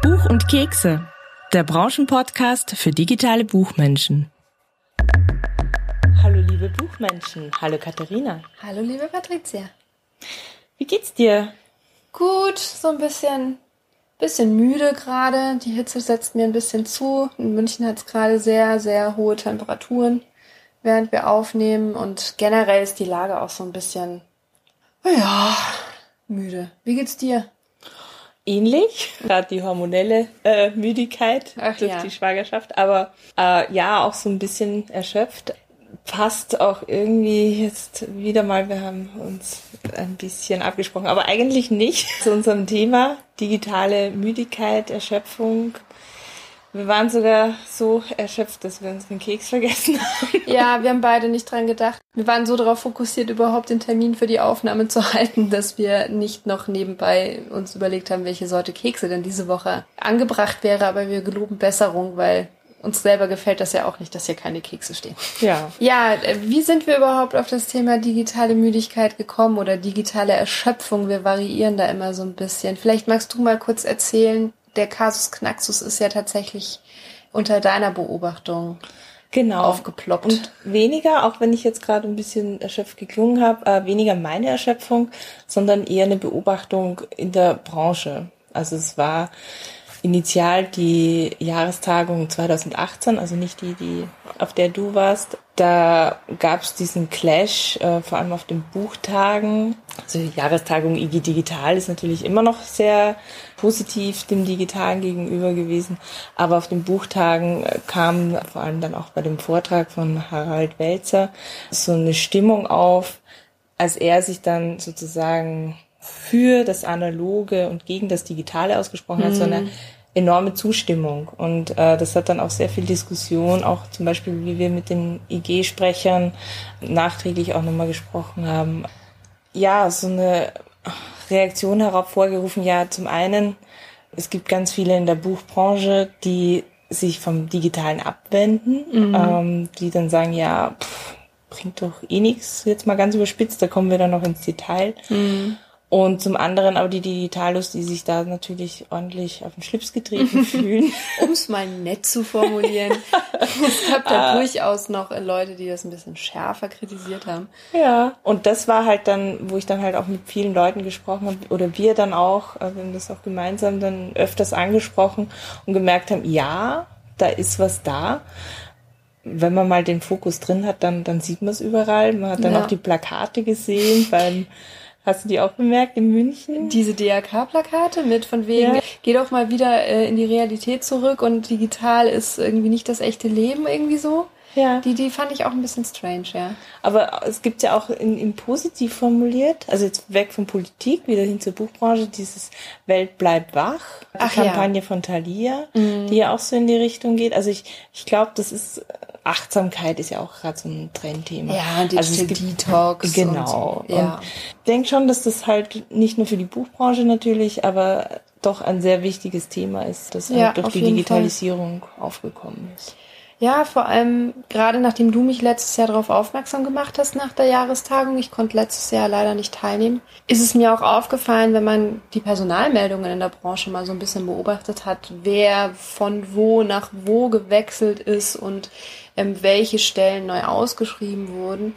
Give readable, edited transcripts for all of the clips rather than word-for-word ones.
Buch und Kekse, der Branchenpodcast für digitale Buchmenschen. Hallo liebe Buchmenschen, hallo Katharina. Hallo liebe Patricia. Wie geht's dir? Gut, so ein bisschen müde gerade. Die Hitze setzt mir ein bisschen zu. In München hat es gerade sehr, sehr hohe Temperaturen, während wir aufnehmen. Und generell ist die Lage auch so ein bisschen, müde. Wie geht's dir? Ähnlich, gerade die hormonelle Müdigkeit durch die Schwangerschaft, aber auch so ein bisschen erschöpft. Passt auch irgendwie jetzt wieder mal, wir haben uns ein bisschen abgesprochen, aber eigentlich nicht zu unserem Thema, digitale Müdigkeit, Erschöpfung. Wir waren sogar so erschöpft, dass wir unseren Keks vergessen haben. Ja, wir haben beide nicht dran gedacht. Wir waren so darauf fokussiert, überhaupt den Termin für die Aufnahme zu halten, dass wir nicht noch nebenbei uns überlegt haben, welche Sorte Kekse denn diese Woche angebracht wäre. Aber wir geloben Besserung, weil uns selber gefällt das ja auch nicht, dass hier keine Kekse stehen. Ja. Ja, wie sind wir überhaupt auf das Thema digitale Müdigkeit gekommen oder digitale Erschöpfung? Wir variieren da immer so ein bisschen. Vielleicht magst du mal kurz erzählen, der Kasus Knaxus ist ja tatsächlich unter deiner Beobachtung aufgeploppt. Und weniger, auch wenn ich jetzt gerade ein bisschen erschöpft geklungen habe, weniger meine Erschöpfung, sondern eher eine Beobachtung in der Branche. Also es war initial die Jahrestagung 2018, also nicht die auf der du warst. Da gab es diesen Clash, vor allem auf den Buchtagen. Also die Jahrestagung IG Digital ist natürlich immer noch sehr positiv dem Digitalen gegenüber gewesen. Aber auf den Buchtagen kam vor allem dann auch bei dem Vortrag von Harald Welzer so eine Stimmung auf, als er sich dann sozusagen für das Analoge und gegen das Digitale ausgesprochen hat, so eine enorme Zustimmung. Und das hat dann auch sehr viel Diskussion, auch zum Beispiel, wie wir mit den IG-Sprechern nachträglich auch nochmal gesprochen haben. Ja, so eine Reaktion hervorgerufen. Ja, zum einen, es gibt ganz viele in der Buchbranche, die sich vom Digitalen abwenden, die dann sagen, ja, bringt doch eh nichts, jetzt mal ganz überspitzt, da kommen wir dann noch ins Detail. Und zum anderen aber die Digitalos, die sich da natürlich ordentlich auf den Schlips getreten fühlen. Um es mal nett zu formulieren. Es gab da durchaus noch Leute, die das ein bisschen schärfer kritisiert haben. Ja, und das war halt dann, wo ich dann halt auch mit vielen Leuten gesprochen habe, oder wir dann auch, wir haben das auch gemeinsam dann öfters angesprochen und gemerkt haben, ja, da ist was da. Wenn man mal den Fokus drin hat, dann sieht man es überall. Man hat dann auch die Plakate gesehen hast du die auch bemerkt in München? Diese DRK-Plakate mit von wegen, geh doch mal wieder in die Realität zurück und digital ist irgendwie nicht das echte Leben irgendwie so. Ja. Die fand ich auch ein bisschen strange, ja. Aber es gibt ja auch in positiv formuliert, also jetzt weg von Politik, wieder hin zur Buchbranche, dieses Welt bleibt wach, die Kampagne von Thalia, die ja auch so in die Richtung geht. Also ich glaube, das ist Achtsamkeit ist ja auch gerade so ein Trendthema. Ja, Digital Detox. Genau. Und so. Ja. Und ich denke schon, dass das halt nicht nur für die Buchbranche natürlich, aber doch ein sehr wichtiges Thema ist, das halt durch die Digitalisierung aufgekommen ist. Ja, vor allem gerade nachdem du mich letztes Jahr darauf aufmerksam gemacht hast nach der Jahrestagung, ich konnte letztes Jahr leider nicht teilnehmen, ist es mir auch aufgefallen, wenn man die Personalmeldungen in der Branche mal so ein bisschen beobachtet hat, wer von wo nach wo gewechselt ist und welche Stellen neu ausgeschrieben wurden.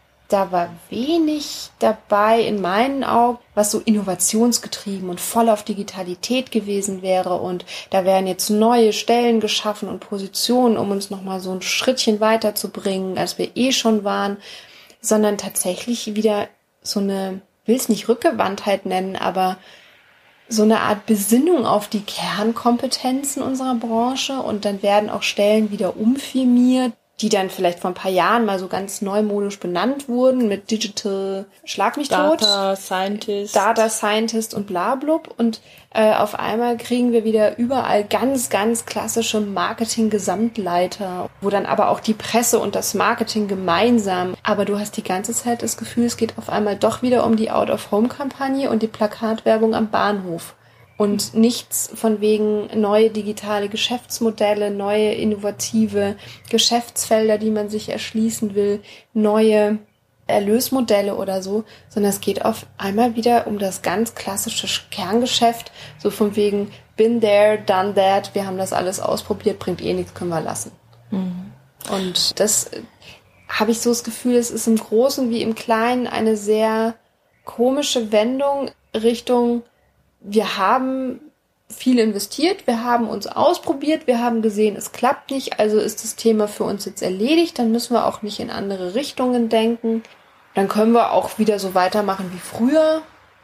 Da war wenig dabei in meinen Augen, was so innovationsgetrieben und voll auf Digitalität gewesen wäre. Und da wären jetzt neue Stellen geschaffen und Positionen, um uns nochmal so ein Schrittchen weiterzubringen, als wir schon waren. Sondern tatsächlich wieder so eine, will es nicht Rückgewandtheit nennen, aber so eine Art Besinnung auf die Kernkompetenzen unserer Branche. Und dann werden auch Stellen wieder umfirmiert, die dann vielleicht vor ein paar Jahren mal so ganz neumodisch benannt wurden mit Digital Schlag mich tot, Data Scientist und blablub. Und auf einmal kriegen wir wieder überall ganz, ganz klassische Marketing-Gesamtleiter, wo dann aber auch die Presse und das Marketing gemeinsam. Aber du hast die ganze Zeit das Gefühl, es geht auf einmal doch wieder um die Out-of-Home-Kampagne und die Plakatwerbung am Bahnhof. Und nichts von wegen neue digitale Geschäftsmodelle, neue innovative Geschäftsfelder, die man sich erschließen will, neue Erlösmodelle oder so, sondern es geht auf einmal wieder um das ganz klassische Kerngeschäft, so von wegen, been there, done that, wir haben das alles ausprobiert, bringt eh nichts, können wir lassen. Und das habe ich so das Gefühl, es ist im Großen wie im Kleinen eine sehr komische Wendung Richtung, wir haben viel investiert, wir haben uns ausprobiert, wir haben gesehen, es klappt nicht, also ist das Thema für uns jetzt erledigt, dann müssen wir auch nicht in andere Richtungen denken. Dann können wir auch wieder so weitermachen wie früher,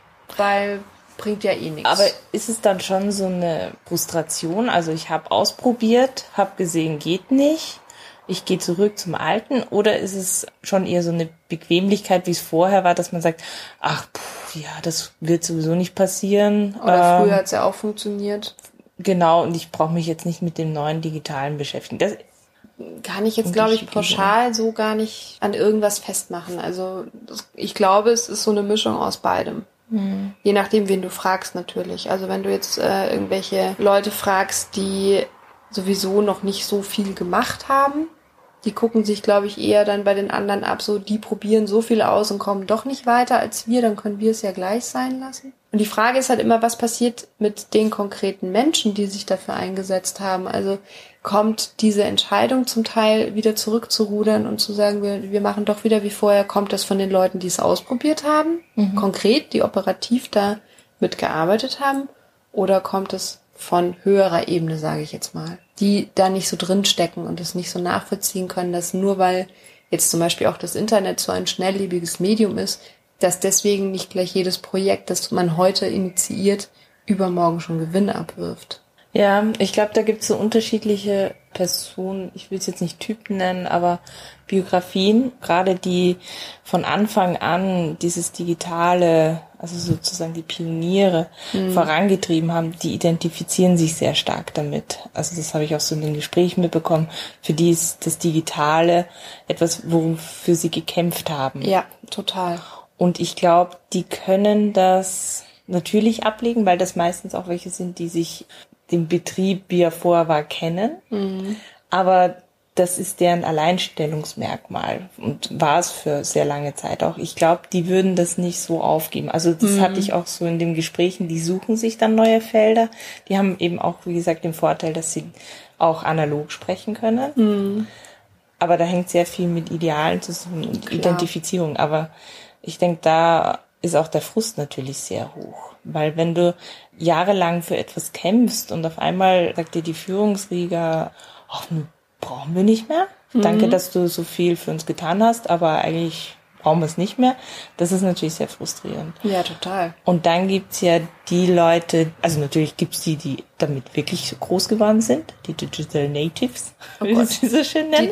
weil bringt ja eh nichts. Aber ist es dann schon so eine Frustration? Also ich habe ausprobiert, habe gesehen, geht nicht. Ich gehe zurück zum Alten, oder ist es schon eher so eine Bequemlichkeit, wie es vorher war, dass man sagt, ach, ja, das wird sowieso nicht passieren. Oder früher hat es ja auch funktioniert. Genau, und ich brauche mich jetzt nicht mit dem neuen Digitalen beschäftigen. Das kann ich jetzt, glaube ich, pauschal so gar nicht an irgendwas festmachen. Also ich glaube, es ist so eine Mischung aus beidem. Je nachdem, wen du fragst natürlich. Also wenn du jetzt irgendwelche Leute fragst, die sowieso noch nicht so viel gemacht haben, die gucken sich, glaube ich, eher dann bei den anderen ab, so die probieren so viel aus und kommen doch nicht weiter als wir, dann können wir es ja gleich sein lassen. Und die Frage ist halt immer, was passiert mit den konkreten Menschen, die sich dafür eingesetzt haben? Also kommt diese Entscheidung zum Teil wieder zurückzurudern und zu sagen, wir machen doch wieder wie vorher, kommt das von den Leuten, die es ausprobiert haben, konkret, die operativ da mitgearbeitet haben, oder kommt es von höherer Ebene, sage ich jetzt mal, die da nicht so drinstecken und es nicht so nachvollziehen können, dass nur weil jetzt zum Beispiel auch das Internet so ein schnelllebiges Medium ist, dass deswegen nicht gleich jedes Projekt, das man heute initiiert, übermorgen schon Gewinn abwirft. Ja, ich glaube, da gibt es so unterschiedliche Personen, ich will es jetzt nicht Typen nennen, aber Biografien, gerade die von Anfang an dieses Digitale, also sozusagen die Pioniere vorangetrieben haben, die identifizieren sich sehr stark damit. Also das habe ich auch so in den Gesprächen mitbekommen. Für die ist das Digitale etwas, wofür sie gekämpft haben. Ja, total. Und ich glaube, die können das natürlich ablegen, weil das meistens auch welche sind, die sich den Betrieb, wie er vorher war, kennen. Aber das ist deren Alleinstellungsmerkmal und war es für sehr lange Zeit auch. Ich glaube, die würden das nicht so aufgeben. Also das hatte ich auch so in den Gesprächen, die suchen sich dann neue Felder. Die haben eben auch, wie gesagt, den Vorteil, dass sie auch analog sprechen können. Aber da hängt sehr viel mit Idealen zusammen und Identifizierung. Aber ich denke, da ist auch der Frust natürlich sehr hoch. Weil wenn du jahrelang für etwas kämpfst und auf einmal sagt dir die Führungsriege, ach, brauchen wir nicht mehr. Danke, dass du so viel für uns getan hast, aber eigentlich brauchen wir es nicht mehr. Das ist natürlich sehr frustrierend. Ja, total. Und dann gibt's ja die Leute, also natürlich gibt's die damit wirklich so groß geworden sind, die Digital Natives, wie sie so schön nennen.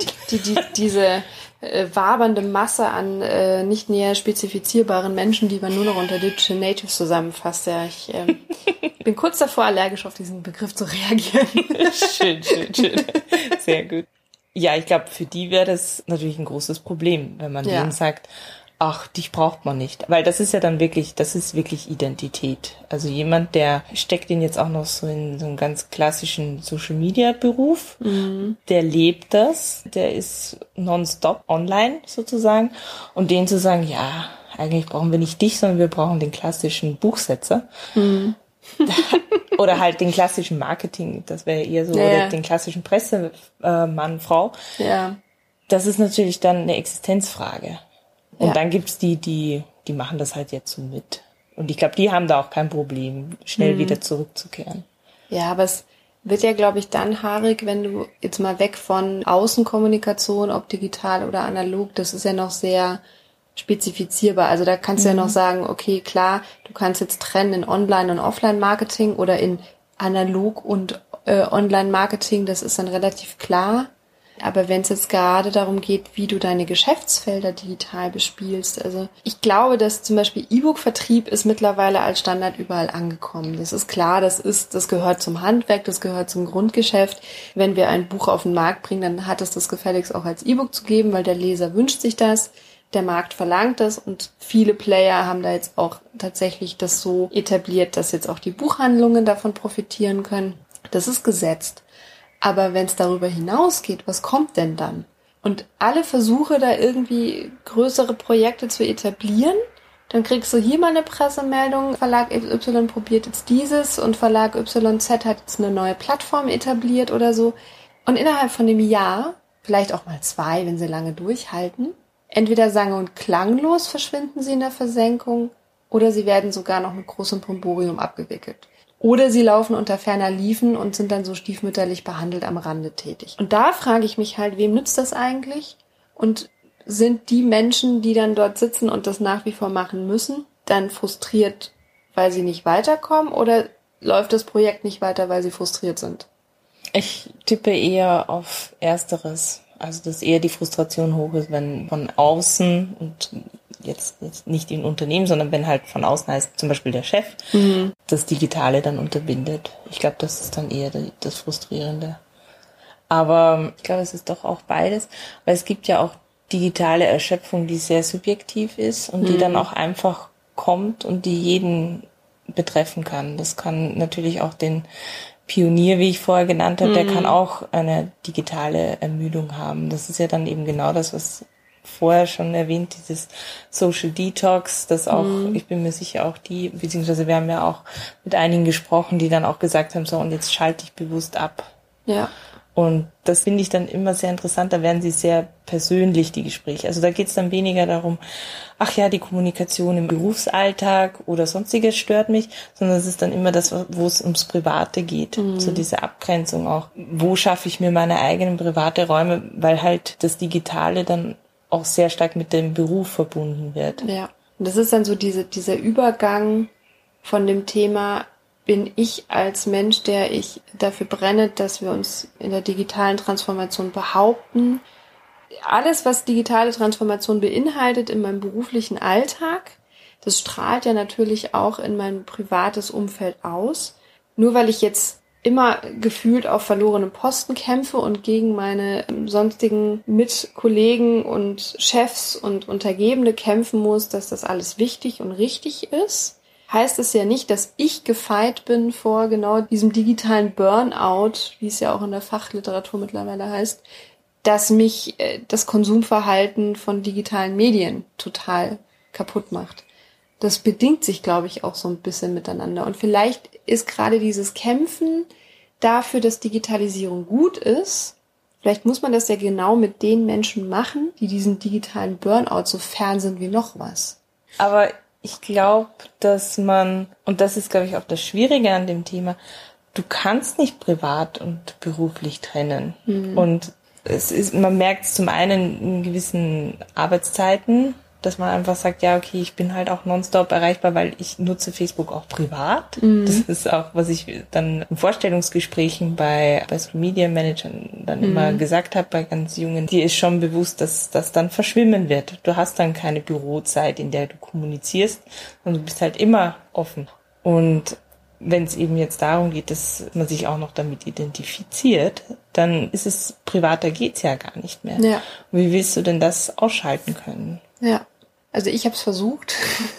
Diese wabernde Masse an nicht näher spezifizierbaren Menschen, die man nur noch unter Digital Natives zusammenfasst. Ja, ich bin kurz davor, allergisch auf diesen Begriff zu reagieren. Schön. Sehr gut. Ja, ich glaube, für die wäre das natürlich ein großes Problem, wenn man denen sagt, ach, dich braucht man nicht. Weil das ist ja dann wirklich, das ist wirklich Identität. Also jemand, der steckt ihn jetzt auch noch so in so einen ganz klassischen Social-Media-Beruf, der lebt das, der ist nonstop online sozusagen. Und denen zu sagen, ja, eigentlich brauchen wir nicht dich, sondern wir brauchen den klassischen Buchsetzer. Oder halt den klassischen Marketing, das wäre eher so, oder den klassischen Pressemann, Frau. Ja. Das ist natürlich dann eine Existenzfrage. Und dann gibt's die machen das halt jetzt so mit. Und ich glaube, die haben da auch kein Problem, schnell wieder zurückzukehren. Ja, aber es wird ja, glaube ich, dann haarig, wenn du jetzt mal weg von Außenkommunikation, ob digital oder analog, das ist ja noch sehr spezifizierbar. Also da kannst du ja noch sagen, okay, klar, du kannst jetzt trennen in Online- und Offline-Marketing oder in Analog- und Online-Marketing, das ist dann relativ klar. Aber wenn es jetzt gerade darum geht, wie du deine Geschäftsfelder digital bespielst, also ich glaube, dass zum Beispiel E-Book-Vertrieb ist mittlerweile als Standard überall angekommen. Das ist klar, das gehört zum Handwerk, das gehört zum Grundgeschäft. Wenn wir ein Buch auf den Markt bringen, dann hat es das gefälligst auch als E-Book zu geben, weil der Leser wünscht sich das. Der Markt verlangt das und viele Player haben da jetzt auch tatsächlich das so etabliert, dass jetzt auch die Buchhandlungen davon profitieren können. Das ist gesetzt. Aber wenn es darüber hinausgeht, was kommt denn dann? Und alle Versuche, da irgendwie größere Projekte zu etablieren, dann kriegst du hier mal eine Pressemeldung, Verlag Y probiert jetzt dieses und Verlag YZ hat jetzt eine neue Plattform etabliert oder so. Und innerhalb von dem Jahr, vielleicht auch mal 2, wenn sie lange durchhalten, entweder sang- und klanglos verschwinden sie in der Versenkung oder sie werden sogar noch mit großem Brimborium abgewickelt. Oder sie laufen unter ferner Liefen und sind dann so stiefmütterlich behandelt am Rande tätig. Und da frage ich mich halt, wem nützt das eigentlich? Und sind die Menschen, die dann dort sitzen und das nach wie vor machen müssen, dann frustriert, weil sie nicht weiterkommen? Oder läuft das Projekt nicht weiter, weil sie frustriert sind? Ich tippe eher auf Ersteres. Also, dass eher die Frustration hoch ist, wenn von außen und jetzt nicht im Unternehmen, sondern wenn halt von außen heißt zum Beispiel der Chef, das Digitale dann unterbindet. Ich glaube, das ist dann eher das Frustrierende. Aber ich glaube, es ist doch auch beides, weil es gibt ja auch digitale Erschöpfung, die sehr subjektiv ist und die dann auch einfach kommt und die jeden betreffen kann. Das kann natürlich auch den Pionier, wie ich vorher genannt habe, der kann auch eine digitale Ermüdung haben. Das ist ja dann eben genau das, was vorher schon erwähnt, dieses Social Detox, das auch, ich bin mir sicher auch beziehungsweise wir haben ja auch mit einigen gesprochen, die dann auch gesagt haben, so und jetzt schalte ich bewusst ab. Ja. Und das finde ich dann immer sehr interessant, da werden sie sehr persönlich, die Gespräche. Also da geht es dann weniger darum, ach ja, die Kommunikation im Berufsalltag oder sonstiges stört mich, sondern es ist dann immer das, wo es ums Private geht. So diese Abgrenzung auch. Wo schaffe ich mir meine eigenen private Räume, weil halt das Digitale dann auch sehr stark mit dem Beruf verbunden wird. Ja. Und das ist dann so dieser Übergang von dem Thema, bin ich als Mensch, der ich dafür brenne, dass wir uns in der digitalen Transformation behaupten. Alles, was digitale Transformation beinhaltet in meinem beruflichen Alltag, das strahlt ja natürlich auch in mein privates Umfeld aus. Nur weil ich jetzt immer gefühlt auf verlorenem Posten kämpfe und gegen meine sonstigen Mitkollegen und Chefs und Untergebene kämpfen muss, dass das alles wichtig und richtig ist, heißt es ja nicht, dass ich gefeit bin vor genau diesem digitalen Burnout, wie es ja auch in der Fachliteratur mittlerweile heißt, dass mich das Konsumverhalten von digitalen Medien total kaputt macht. Das bedingt sich, glaube ich, auch so ein bisschen miteinander. Und vielleicht ist gerade dieses Kämpfen dafür, dass Digitalisierung gut ist, vielleicht muss man das ja genau mit den Menschen machen, die diesen digitalen Burnout so fern sind wie noch was. Aber ich glaube, dass man, und das ist, glaube ich, auch das Schwierige an dem Thema, du kannst nicht privat und beruflich trennen. Und man merkt es zum einen in gewissen Arbeitszeiten, dass man einfach sagt, ja, okay, ich bin halt auch nonstop erreichbar, weil ich nutze Facebook auch privat. Das ist auch, was ich dann in Vorstellungsgesprächen bei Social Media Managern dann immer gesagt habe, bei ganz Jungen, dir ist schon bewusst, dass das dann verschwimmen wird. Du hast dann keine Bürozeit, in der du kommunizierst, sondern du bist halt immer offen. Und wenn es eben jetzt darum geht, dass man sich auch noch damit identifiziert, dann ist es, privater geht's ja gar nicht mehr. Ja. Wie willst du denn das ausschalten können? Ja, also ich habe es versucht.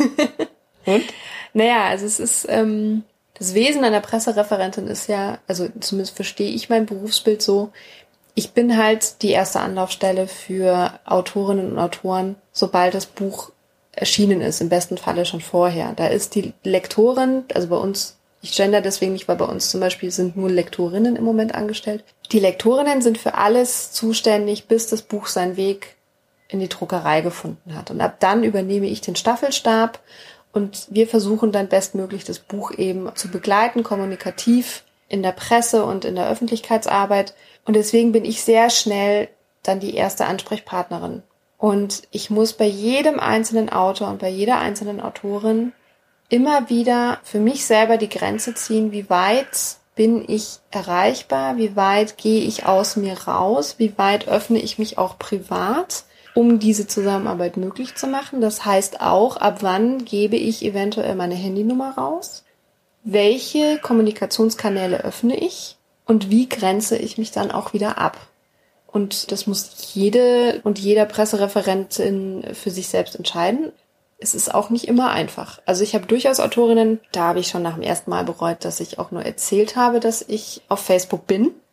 Und? Naja, also es ist, das Wesen einer Pressereferentin ist ja, also zumindest verstehe ich mein Berufsbild so, ich bin halt die erste Anlaufstelle für Autorinnen und Autoren, sobald das Buch erschienen ist, im besten Falle schon vorher. Da ist die Lektorin, also bei uns, ich gender deswegen nicht, weil bei uns zum Beispiel sind nur Lektorinnen im Moment angestellt. Die Lektorinnen sind für alles zuständig, bis das Buch seinen Weg in die Druckerei gefunden hat. Und ab dann übernehme ich den Staffelstab und wir versuchen dann bestmöglich das Buch eben zu begleiten, kommunikativ in der Presse und in der Öffentlichkeitsarbeit. Und deswegen bin ich sehr schnell dann die erste Ansprechpartnerin. Und ich muss bei jedem einzelnen Autor und bei jeder einzelnen Autorin immer wieder für mich selber die Grenze ziehen, wie weit bin ich erreichbar, wie weit gehe ich aus mir raus, wie weit öffne ich mich auch privat, um diese Zusammenarbeit möglich zu machen. Das heißt auch, ab wann gebe ich eventuell meine Handynummer raus, welche Kommunikationskanäle öffne ich und wie grenze ich mich dann auch wieder ab. Und das muss jede und jeder Pressereferentin für sich selbst entscheiden. Es ist auch nicht immer einfach. Also ich habe durchaus Autorinnen, da habe ich schon nach dem ersten Mal bereut, dass ich auch nur erzählt habe, dass ich auf Facebook bin.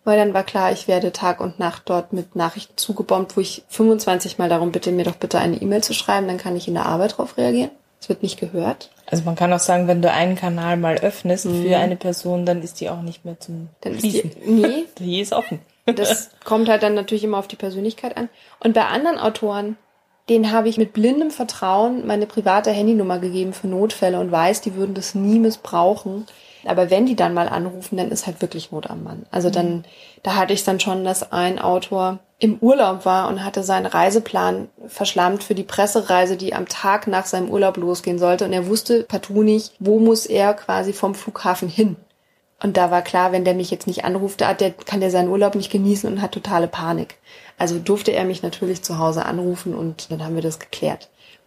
Weil dann war klar, ich werde Tag und Nacht dort mit Nachrichten zugebombt, wo ich 25 Mal darum bitte, mir doch bitte eine E-Mail zu schreiben, dann kann ich in der Arbeit drauf reagieren. Es wird nicht gehört. Also man kann auch sagen, wenn du einen Kanal mal öffnest für eine Person, dann ist die auch nicht mehr zum Fließen. Nee. Die ist offen. Das kommt halt dann natürlich immer auf die Persönlichkeit an. Und bei anderen Autoren, denen habe ich mit blindem Vertrauen meine private Handynummer gegeben für Notfälle und weiß, die würden das nie missbrauchen. Aber wenn die dann mal anrufen, dann ist halt wirklich Not am Mann. Also dann, da hatte ich dann schon, dass ein Autor im Urlaub war und hatte seinen Reiseplan verschlammt für die Pressereise, die am Tag nach seinem Urlaub losgehen sollte. Und er wusste partout nicht, wo muss er quasi vom Flughafen hin. Und da war klar, wenn der mich jetzt nicht anruft, kann der seinen Urlaub nicht genießen und hat totale Panik. Also durfte er mich natürlich zu Hause anrufen und dann haben wir das geklärt.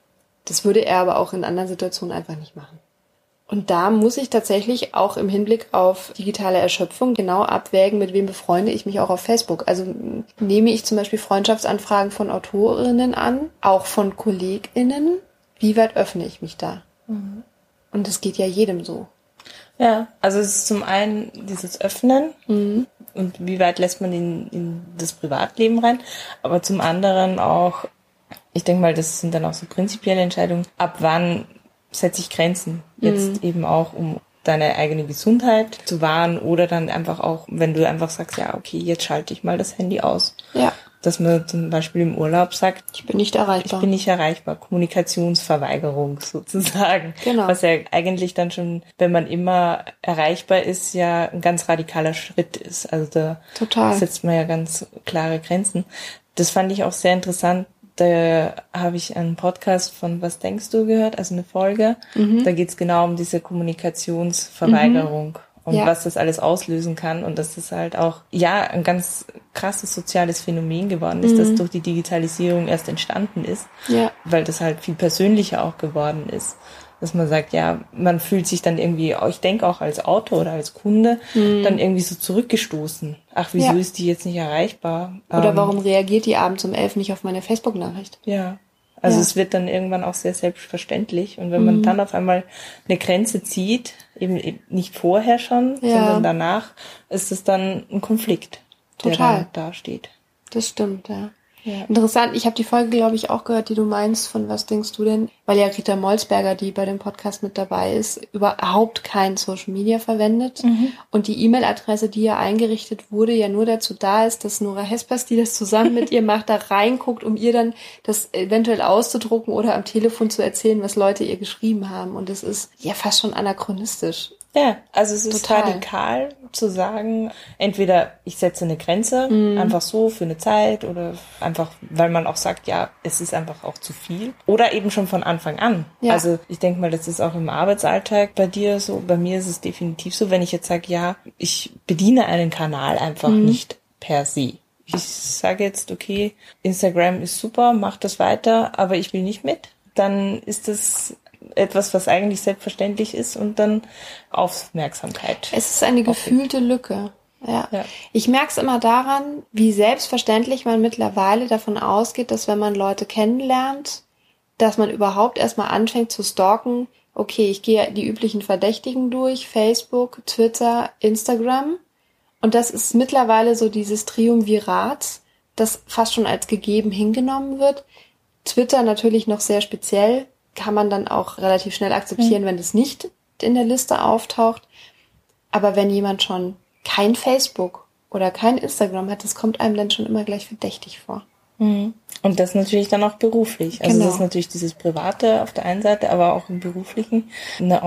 Das würde er aber auch in anderen Situationen einfach nicht machen. Und da muss ich tatsächlich auch im Hinblick auf digitale Erschöpfung genau abwägen, mit wem befreunde ich mich auch auf Facebook. Also nehme ich zum Beispiel Freundschaftsanfragen von Autorinnen an, auch von KollegInnen. Wie weit öffne ich mich da? Mhm. Und das geht ja jedem so. Ja, also es ist zum einen dieses Öffnen und wie weit lässt man ihn in das Privatleben rein, aber zum anderen auch, ich denke mal, das sind dann auch so prinzipielle Entscheidungen, ab wann setze ich Grenzen, jetzt eben auch, um deine eigene Gesundheit zu wahren oder dann einfach auch, wenn du einfach sagst, ja, okay, jetzt schalte ich mal das Handy aus. Ja. Dass man zum Beispiel im Urlaub sagt, ich bin nicht erreichbar. Ich bin nicht erreichbar. Kommunikationsverweigerung sozusagen. Genau. Was ja eigentlich dann schon, wenn man immer erreichbar ist, ja ein ganz radikaler Schritt ist. Also da setzt man ja ganz klare Grenzen. Das fand ich auch sehr interessant. Da habe ich einen Podcast von Was denkst du gehört, also eine Folge. Da geht's genau um diese Kommunikationsverweigerung. Und was das alles auslösen kann und dass das halt auch, ja, ein ganz krasses soziales Phänomen geworden ist, das durch die Digitalisierung erst entstanden ist, weil das halt viel persönlicher auch geworden ist. Dass man sagt, ja, man fühlt sich dann irgendwie, ich denke auch als Autor oder als Kunde, dann irgendwie so zurückgestoßen. Ach, wieso ist die jetzt nicht erreichbar? Oder warum reagiert die abends um 11 nicht auf meine Facebook-Nachricht? Ja. Also es wird dann irgendwann auch sehr selbstverständlich. Und wenn man dann auf einmal eine Grenze zieht, eben nicht vorher schon, sondern danach, ist es dann ein Konflikt, der dann da steht. Das stimmt, ja. Interessant, ich habe die Folge, glaube ich, auch gehört, die du meinst, von Was denkst du denn? Weil ja Rita Molsberger, die bei dem Podcast mit dabei ist, überhaupt kein Social Media verwendet. Und die E-Mail-Adresse, die ja eingerichtet wurde, ja nur dazu da ist, dass Nora Hespers, die das zusammen mit ihr macht, da reinguckt, um ihr dann das eventuell auszudrucken oder am Telefon zu erzählen, was Leute ihr geschrieben haben. Und das ist ja fast schon anachronistisch. Ja, also es ist radikal zu sagen, entweder ich setze eine Grenze, einfach so für eine Zeit oder einfach, weil man auch sagt, ja, es ist einfach auch zu viel. Oder eben schon von Anfang an. Ja. Also ich denke mal, das ist auch im Arbeitsalltag bei dir so, bei mir ist es definitiv so, wenn ich jetzt sage, ja, ich bediene einen Kanal einfach nicht per se. Ich sage jetzt, okay, Instagram ist super, mach das weiter, aber ich will nicht mit. Dann ist das etwas, was eigentlich selbstverständlich ist und dann Aufmerksamkeit. Es ist eine gefühlte Lücke. Ja. Ich merke es immer daran, wie selbstverständlich man mittlerweile davon ausgeht, dass wenn man Leute kennenlernt, dass man überhaupt erstmal anfängt zu stalken. Okay, ich gehe die üblichen Verdächtigen durch, Facebook, Twitter, Instagram. Und das ist mittlerweile so dieses Triumvirat, das fast schon als gegeben hingenommen wird. Twitter natürlich noch sehr speziell, kann man dann auch relativ schnell akzeptieren, wenn es nicht in der Liste auftaucht. Aber wenn jemand schon kein Facebook oder kein Instagram hat, das kommt einem dann schon immer gleich verdächtig vor. Und das natürlich dann auch beruflich. Also das ist natürlich dieses Private auf der einen Seite, aber auch im Beruflichen. Eine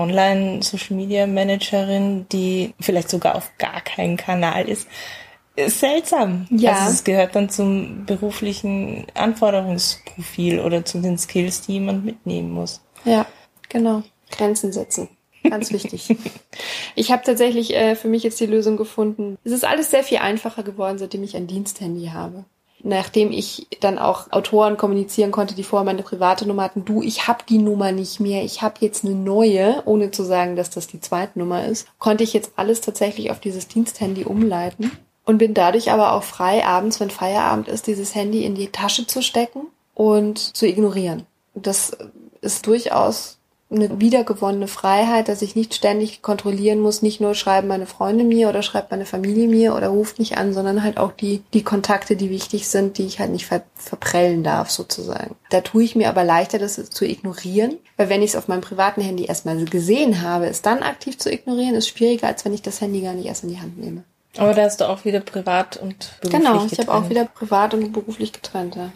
Online-Social-Media-Managerin, die vielleicht sogar auf gar keinen Kanal ist seltsam. Ja. Also es gehört dann zum beruflichen Anforderungsprofil oder zu den Skills, die jemand mitnehmen muss. Ja, genau. Grenzen setzen. Ganz wichtig. Ich habe tatsächlich für mich jetzt die Lösung gefunden. Es ist alles sehr viel einfacher geworden, seitdem ich ein Diensthandy habe. Nachdem ich dann auch Autoren kommunizieren konnte, die vorher meine private Nummer hatten. Du, ich habe die Nummer nicht mehr. Ich habe jetzt eine neue, ohne zu sagen, dass das die zweite Nummer ist. Konnte ich jetzt alles tatsächlich auf dieses Diensthandy umleiten. Und bin dadurch aber auch frei, abends, wenn Feierabend ist, dieses Handy in die Tasche zu stecken und zu ignorieren. Das ist durchaus eine wiedergewonnene Freiheit, dass ich nicht ständig kontrollieren muss, nicht nur schreiben meine Freunde mir oder schreibt meine Familie mir oder ruft mich an, sondern halt auch die Kontakte, die wichtig sind, die ich halt nicht verprellen darf sozusagen. Da tue ich mir aber leichter, das zu ignorieren, weil wenn ich es auf meinem privaten Handy erstmal gesehen habe, es dann aktiv zu ignorieren, ist schwieriger, als wenn ich das Handy gar nicht erst in die Hand nehme. Aber da hast du auch wieder privat und beruflich Genau, ich getrennt. habe auch wieder privat und beruflich getrennt, ja.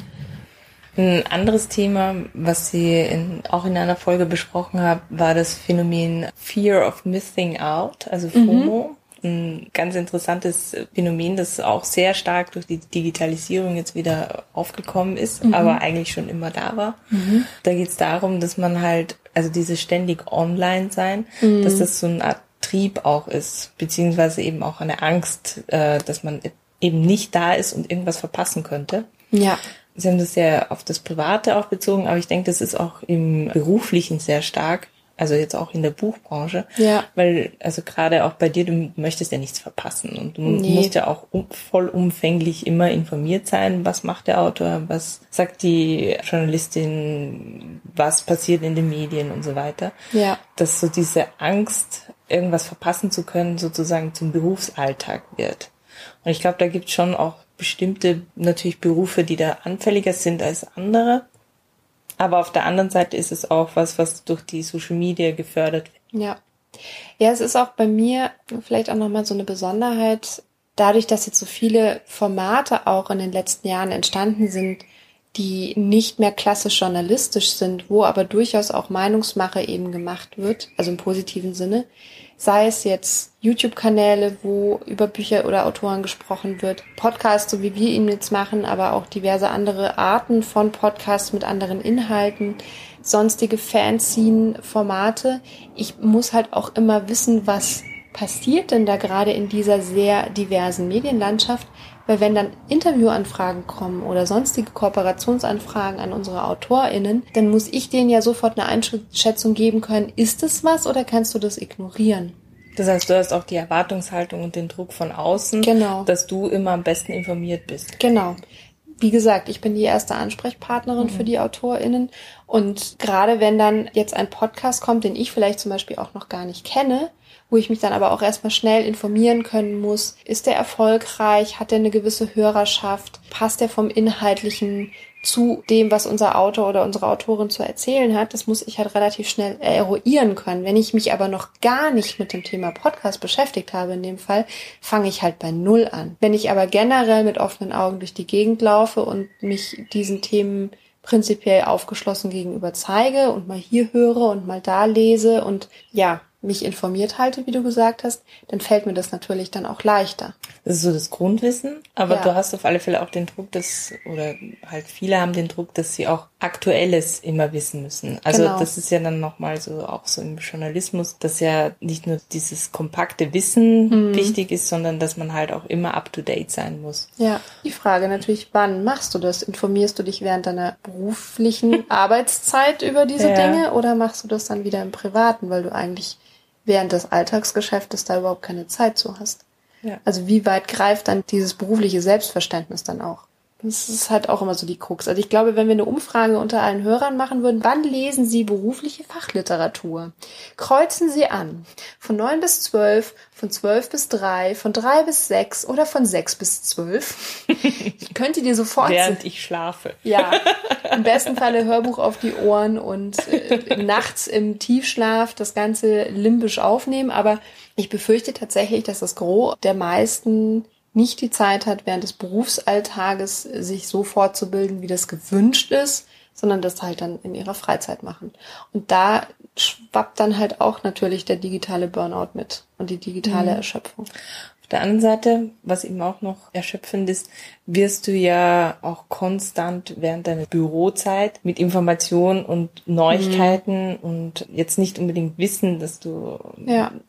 Ein anderes Thema, was sie auch in einer Folge besprochen hat, war das Phänomen Fear of Missing Out, also FOMO. Ein ganz interessantes Phänomen, das auch sehr stark durch die Digitalisierung jetzt wieder aufgekommen ist, aber eigentlich schon immer da war. Da geht es darum, dass man halt, also dieses ständig online sein, dass das so eine Art Trieb auch ist, beziehungsweise eben auch eine Angst, dass man eben nicht da ist und irgendwas verpassen könnte. Ja. Sie haben das ja auf das Private auch bezogen, aber ich denke, das ist auch im Beruflichen sehr stark, also jetzt auch in der Buchbranche, weil, also gerade auch bei dir, du möchtest ja nichts verpassen und du musst ja auch vollumfänglich immer informiert sein, was macht der Autor, was sagt die Journalistin, was passiert in den Medien und so weiter. Ja. Dass so diese Angst, irgendwas verpassen zu können, sozusagen zum Berufsalltag wird. Und ich glaube, da gibt es schon auch bestimmte natürlich Berufe, die da anfälliger sind als andere. Aber auf der anderen Seite ist es auch was durch die Social Media gefördert wird. Ja. Ja, es ist auch bei mir vielleicht auch nochmal so eine Besonderheit, dadurch, dass jetzt so viele Formate auch in den letzten Jahren entstanden sind, die nicht mehr klassisch journalistisch sind, wo aber durchaus auch Meinungsmache eben gemacht wird, also im positiven Sinne, sei es jetzt YouTube-Kanäle, wo über Bücher oder Autoren gesprochen wird, Podcasts, so wie wir ihn jetzt machen, aber auch diverse andere Arten von Podcasts mit anderen Inhalten, sonstige Fanzine-Formate. Ich muss halt auch immer wissen, was passiert denn da gerade in dieser sehr diversen Medienlandschaft, weil wenn dann Interviewanfragen kommen oder sonstige Kooperationsanfragen an unsere AutorInnen, dann muss ich denen ja sofort eine Einschätzung geben können, ist es was oder kannst du das ignorieren? Das heißt, du hast auch die Erwartungshaltung und den Druck von außen, dass du immer am besten informiert bist. Genau. Wie gesagt, ich bin die erste Ansprechpartnerin für die AutorInnen und gerade wenn dann jetzt ein Podcast kommt, den ich vielleicht zum Beispiel auch noch gar nicht kenne, wo ich mich dann aber auch erstmal schnell informieren können muss, ist der erfolgreich, hat der eine gewisse Hörerschaft, passt der vom Inhaltlichen zu dem, was unser Autor oder unsere Autorin zu erzählen hat, das muss ich halt relativ schnell eruieren können. Wenn ich mich aber noch gar nicht mit dem Thema Podcast beschäftigt habe in dem Fall, fange ich halt bei Null an. Wenn ich aber generell mit offenen Augen durch die Gegend laufe und mich diesen Themen prinzipiell aufgeschlossen gegenüber zeige und mal hier höre und mal da lese und ja, mich informiert halte, wie du gesagt hast, dann fällt mir das natürlich dann auch leichter. Das ist so das Grundwissen, aber du hast auf alle Fälle auch den Druck, oder halt viele haben den Druck, dass sie auch Aktuelles immer wissen müssen. Also das ist ja dann nochmal so, auch so im Journalismus, dass ja nicht nur dieses kompakte Wissen wichtig ist, sondern dass man halt auch immer up to date sein muss. Ja, die Frage natürlich, wann machst du das? Informierst du dich während deiner beruflichen Arbeitszeit über diese Dinge oder machst du das dann wieder im Privaten, weil du eigentlich während des Alltagsgeschäftes da überhaupt keine Zeit zu hast? Ja. Also wie weit greift dann dieses berufliche Selbstverständnis dann auch? Das ist halt auch immer so die Krux. Also ich glaube, wenn wir eine Umfrage unter allen Hörern machen würden, wann lesen Sie berufliche Fachliteratur? Kreuzen Sie an. Von 9 bis 12, von 12 bis 3, von 3 bis 6 oder von 6 bis 12. Ich könnte dir sofort... Während ich schlafe. Ja, im besten Falle Hörbuch auf die Ohren und nachts im Tiefschlaf das Ganze limbisch aufnehmen. Aber ich befürchte tatsächlich, dass das Gros der meisten nicht die Zeit hat, während des Berufsalltages sich so fortzubilden, wie das gewünscht ist, sondern das halt dann in ihrer Freizeit machen. Und da schwappt dann halt auch natürlich der digitale Burnout mit und die digitale Erschöpfung. Auf der anderen Seite, was eben auch noch erschöpfend ist, wirst du ja auch konstant während deiner Bürozeit mit Informationen und Neuigkeiten und jetzt nicht unbedingt wissen, dass du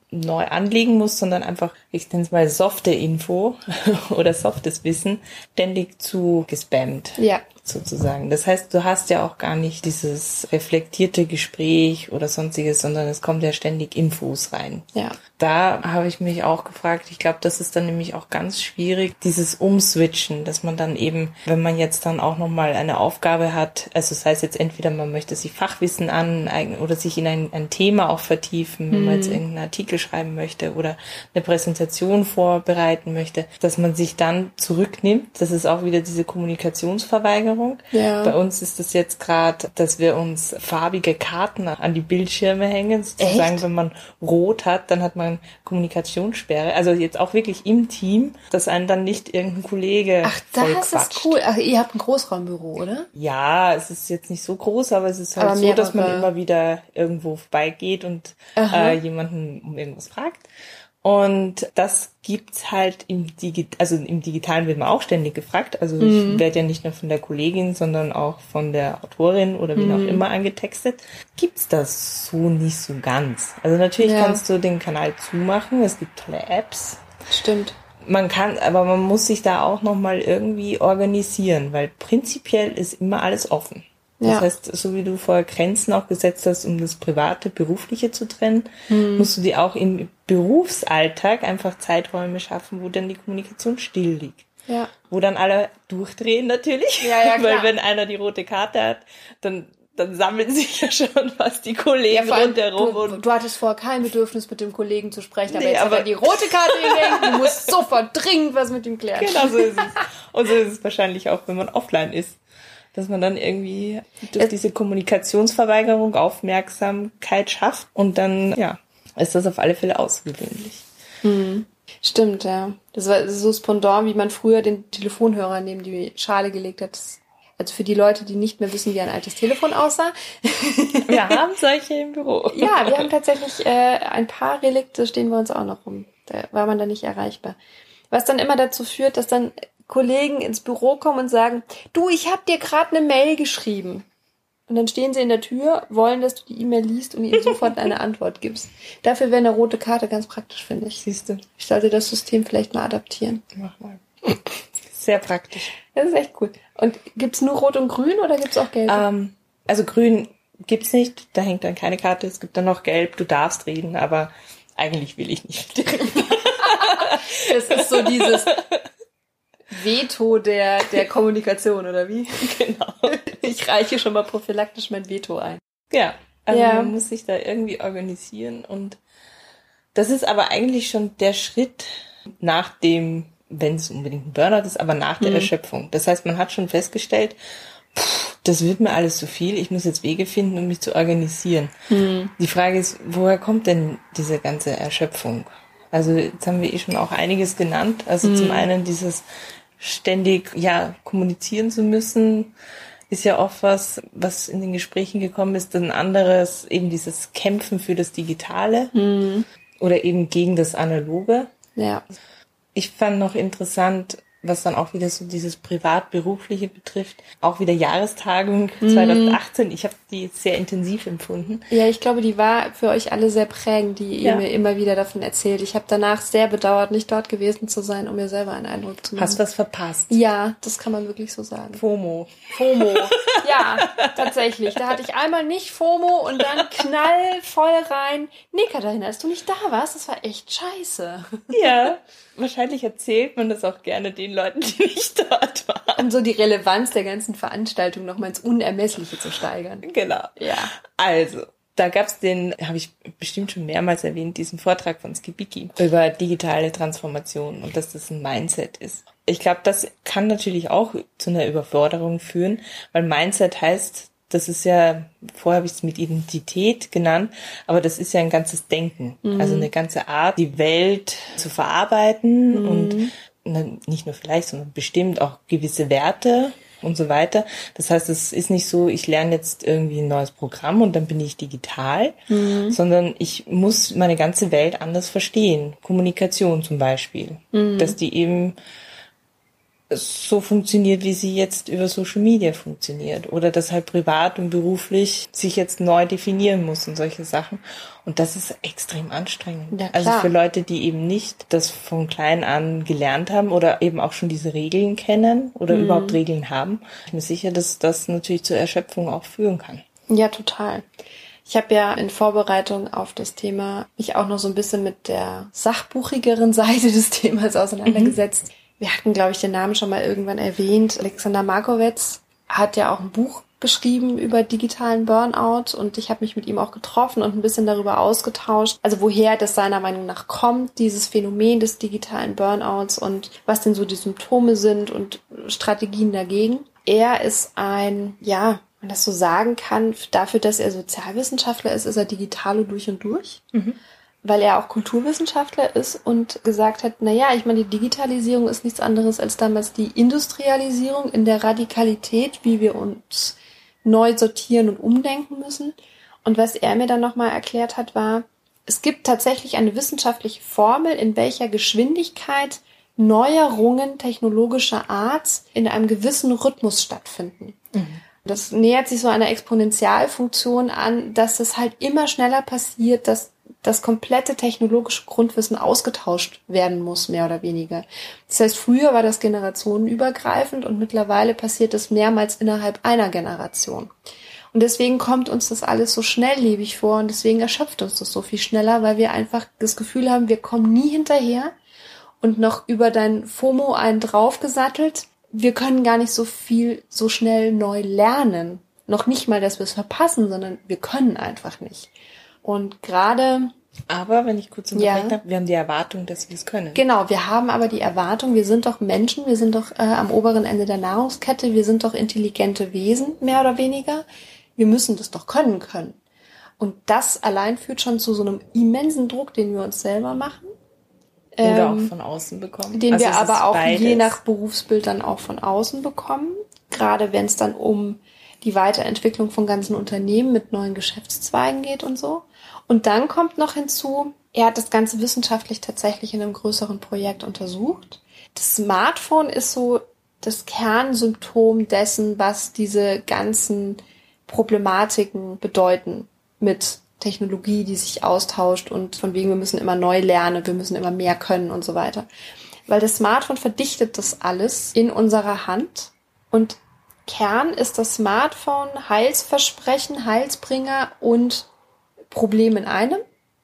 neu anlegen muss, sondern einfach, ich nenne es mal softe Info oder softes Wissen, ständig zu gespammt. Ja. Sozusagen. Das heißt, du hast ja auch gar nicht dieses reflektierte Gespräch oder sonstiges, sondern es kommt ja ständig Infos rein. Ja. Da habe ich mich auch gefragt, ich glaube, das ist dann nämlich auch ganz schwierig, dieses Umswitchen, dass man dann eben, wenn man jetzt dann auch nochmal eine Aufgabe hat, also das heißt jetzt entweder man möchte sich Fachwissen aneignen oder sich in ein Thema auch vertiefen, wenn man jetzt irgendeinen Artikel schreiben möchte oder eine Präsentation vorbereiten möchte, dass man sich dann zurücknimmt. Das ist auch wieder diese Kommunikationsverweigerung. Ja. Bei uns ist es jetzt gerade, dass wir uns farbige Karten an die Bildschirme hängen, sozusagen. Echt? Wenn man rot hat, dann hat man Kommunikationssperre. Also jetzt auch wirklich im Team, dass einen dann nicht irgendein Kollege das ist cool. Ach, ihr habt ein Großraumbüro, oder? Ja, es ist jetzt nicht so groß, aber es ist halt Aber so, dass man mehrere. immer wieder irgendwo vorbeigeht und jemanden um irgendwas fragt. Und das gibt's halt im Digitalen wird man auch ständig gefragt. Also ich werde ja nicht nur von der Kollegin, sondern auch von der Autorin oder wie auch immer angetextet. Gibt's das so nicht so ganz. Also natürlich kannst du den Kanal zumachen. Es gibt tolle Apps. Stimmt. Aber man muss sich da auch nochmal irgendwie organisieren, weil prinzipiell ist immer alles offen. Das heißt, so wie du vorher Grenzen auch gesetzt hast, um das Private, Berufliche zu trennen, musst du dir auch im Berufsalltag einfach Zeiträume schaffen, wo dann die Kommunikation still liegt. Ja. Wo dann alle durchdrehen natürlich. Ja, klar. Weil wenn einer die rote Karte hat, dann sammeln sich ja schon fast die Kollegen rundherum. Du hattest vorher kein Bedürfnis, mit dem Kollegen zu sprechen, aber jetzt hat er die rote Karte hingehängt, du musst sofort dringend was mit ihm klären. Genau so ist es. Und so ist es wahrscheinlich auch, wenn man offline ist. Dass man dann irgendwie durch diese Kommunikationsverweigerung Aufmerksamkeit schafft und dann, ist das auf alle Fälle außergewöhnlich. Stimmt, ja. Das war so das Pendant, wie man früher den Telefonhörer neben die Schale gelegt hat. Also für die Leute, die nicht mehr wissen, wie ein altes Telefon aussah. Wir haben solche im Büro. Ja, wir haben tatsächlich ein paar Relikte stehen bei uns auch noch rum. Da war man dann nicht erreichbar. Was dann immer dazu führt, dass dann Kollegen ins Büro kommen und sagen, du, ich habe dir gerade eine Mail geschrieben. Und dann stehen sie in der Tür, wollen, dass du die E-Mail liest und ihnen sofort eine Antwort gibst. Dafür wäre eine rote Karte ganz praktisch, finde ich. Siehst du. Ich sollte das System vielleicht mal adaptieren. Mach mal. Sehr praktisch. Das ist echt cool. Und gibt's nur Rot und Grün oder gibt's auch Gelb? Also Grün gibt's nicht, da hängt dann keine Karte. Es gibt dann noch Gelb, du darfst reden, aber eigentlich will ich nicht reden. Das ist so dieses Veto der Kommunikation, oder wie? Genau. Ich reiche schon mal prophylaktisch mein Veto ein. Ja, also man muss sich da irgendwie organisieren und das ist aber eigentlich schon der Schritt nach dem, wenn es unbedingt ein Burnout ist, aber nach der Erschöpfung. Das heißt, man hat schon festgestellt, das wird mir alles zu viel, ich muss jetzt Wege finden, um mich zu organisieren. Die Frage ist, woher kommt denn diese ganze Erschöpfung? Also jetzt haben wir schon auch einiges genannt. Also zum einen dieses ständig kommunizieren zu müssen, ist ja oft was in den Gesprächen gekommen ist. Ein anderes eben dieses Kämpfen für das Digitale oder eben gegen das Analoge. Ja. Ich fand noch interessant, was dann auch wieder so dieses Privat-Berufliche betrifft, auch wieder Jahrestagung 2018. Ich habe die sehr intensiv empfunden. Ja, ich glaube, die war für euch alle sehr prägend, die ihr mir immer wieder davon erzählt. Ich habe danach sehr bedauert, nicht dort gewesen zu sein, um mir selber einen Eindruck zu machen. Hast was verpasst? Ja, das kann man wirklich so sagen. FOMO. Ja, tatsächlich. Da hatte ich einmal nicht FOMO und dann knallvoll rein. Nee, Katharina, als du nicht da warst, das war echt scheiße. Ja, wahrscheinlich erzählt man das auch gerne den Leuten, die nicht dort waren. Um so die Relevanz der ganzen Veranstaltung nochmal ins Unermessliche zu steigern. Genau. Ja. Also, da gab's habe ich bestimmt schon mehrmals erwähnt, diesen Vortrag von Skibiki über digitale Transformation und dass das ein Mindset ist. Ich glaube, das kann natürlich auch zu einer Überforderung führen, weil Mindset heißt, das ist ja, vorher habe ich es mit Identität genannt, aber das ist ja ein ganzes Denken. Also eine ganze Art, die Welt zu verarbeiten und nicht nur vielleicht, sondern bestimmt auch gewisse Werte und so weiter. Das heißt, es ist nicht so, ich lerne jetzt irgendwie ein neues Programm und dann bin ich digital, sondern ich muss meine ganze Welt anders verstehen. Kommunikation zum Beispiel. Dass die eben so funktioniert, wie sie jetzt über Social Media funktioniert. Oder dass halt privat und beruflich sich jetzt neu definieren muss und solche Sachen. Und das ist extrem anstrengend. Ja, also klar. für Leute, die eben nicht das von klein an gelernt haben oder eben auch schon diese Regeln kennen oder überhaupt Regeln haben, ich bin mir sicher, dass das natürlich zur Erschöpfung auch führen kann. Ja, total. Ich habe ja in Vorbereitung auf das Thema mich auch noch so ein bisschen mit der sachbuchigeren Seite des Themas auseinandergesetzt. Wir hatten, glaube ich, den Namen schon mal irgendwann erwähnt. Alexander Markowitz hat ja auch ein Buch geschrieben über digitalen Burnout und ich habe mich mit ihm auch getroffen und ein bisschen darüber ausgetauscht, also woher das seiner Meinung nach kommt, dieses Phänomen des digitalen Burnouts und was denn so die Symptome sind und Strategien dagegen. Er ist ein, ja, wenn man das so sagen kann, dafür, dass er Sozialwissenschaftler ist, ist er Digitalo durch und durch. Weil er auch Kulturwissenschaftler ist und gesagt hat, naja, ich meine, die Digitalisierung ist nichts anderes als damals die Industrialisierung in der Radikalität, wie wir uns neu sortieren und umdenken müssen. Und was er mir dann nochmal erklärt hat, war, es gibt tatsächlich eine wissenschaftliche Formel, in welcher Geschwindigkeit Neuerungen technologischer Art in einem gewissen Rhythmus stattfinden. Das nähert sich so einer Exponentialfunktion an, dass es halt immer schneller passiert, dass das komplette technologische Grundwissen ausgetauscht werden muss, mehr oder weniger. Das heißt, früher war das generationenübergreifend und mittlerweile passiert es mehrmals innerhalb einer Generation. Und deswegen kommt uns das alles so schnelllebig vor und deswegen erschöpft uns das so viel schneller, weil wir einfach das Gefühl haben, wir kommen nie hinterher und noch über dein FOMO einen draufgesattelt. Wir können gar nicht so viel so schnell neu lernen. Noch nicht mal, dass wir es verpassen, sondern wir können einfach nicht. Und gerade... Aber, wenn ich kurz unterbrechen darf, wir haben die Erwartung, dass wir es können. Genau, wir haben aber die Erwartung, wir sind doch Menschen, wir sind doch am oberen Ende der Nahrungskette, wir sind doch intelligente Wesen, mehr oder weniger. Wir müssen das doch können. Und das allein führt schon zu so einem immensen Druck, den wir uns selber machen. Oder auch von außen bekommen. Den also wir aber auch beides. Je nach Berufsbild dann auch von außen bekommen. Gerade wenn es dann um die Weiterentwicklung von ganzen Unternehmen mit neuen Geschäftszweigen geht und so. Und dann kommt noch hinzu, er hat das Ganze wissenschaftlich tatsächlich in einem größeren Projekt untersucht. Das Smartphone ist so das Kernsymptom dessen, was diese ganzen Problematiken bedeuten mit Technologie, die sich austauscht und von wegen, wir müssen immer neu lernen, wir müssen immer mehr können und so weiter. Weil das Smartphone verdichtet das alles in unserer Hand und Kern ist das Smartphone Heilsversprechen, Heilsbringer und Problem in einem.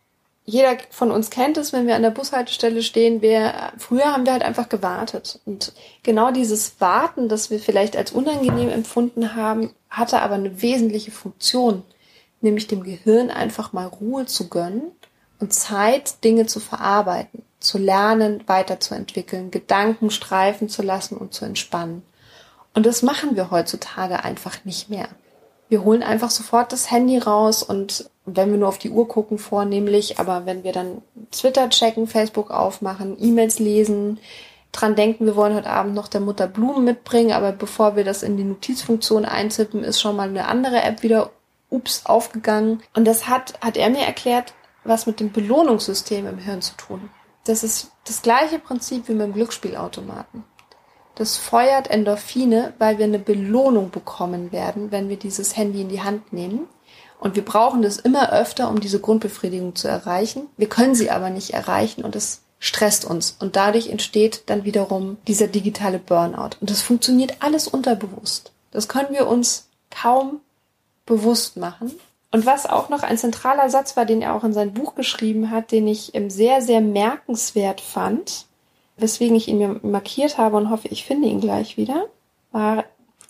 Jeder von uns kennt es, wenn wir an der Bushaltestelle stehen. Früher haben wir halt einfach gewartet. Und genau dieses Warten, das wir vielleicht als unangenehm empfunden haben, hatte aber eine wesentliche Funktion, nämlich dem Gehirn einfach mal Ruhe zu gönnen und Zeit, Dinge zu verarbeiten, zu lernen, weiterzuentwickeln, Gedanken streifen zu lassen und zu entspannen. Und das machen wir heutzutage einfach nicht mehr. Wir holen einfach sofort das Handy raus und wenn wir nur auf die Uhr gucken, vornehmlich, aber wenn wir dann Twitter checken, Facebook aufmachen, E-Mails lesen, dran denken, wir wollen heute Abend noch der Mutter Blumen mitbringen, aber bevor wir das in die Notizfunktion eintippen, ist schon mal eine andere App wieder, aufgegangen. Und das hat er mir erklärt, was mit dem Belohnungssystem im Hirn zu tun. Das ist das gleiche Prinzip wie mit dem Glücksspielautomaten. Das feuert Endorphine, weil wir eine Belohnung bekommen werden, wenn wir dieses Handy in die Hand nehmen. Und wir brauchen das immer öfter, um diese Grundbefriedigung zu erreichen. Wir können sie aber nicht erreichen und es stresst uns. Und dadurch entsteht dann wiederum dieser digitale Burnout. Und das funktioniert alles unterbewusst. Das können wir uns kaum bewusst machen. Und was auch noch ein zentraler Satz war, den er auch in sein Buch geschrieben hat, den ich sehr, sehr merkenswert fand, weswegen ich ihn mir markiert habe und hoffe, ich finde ihn gleich wieder, war,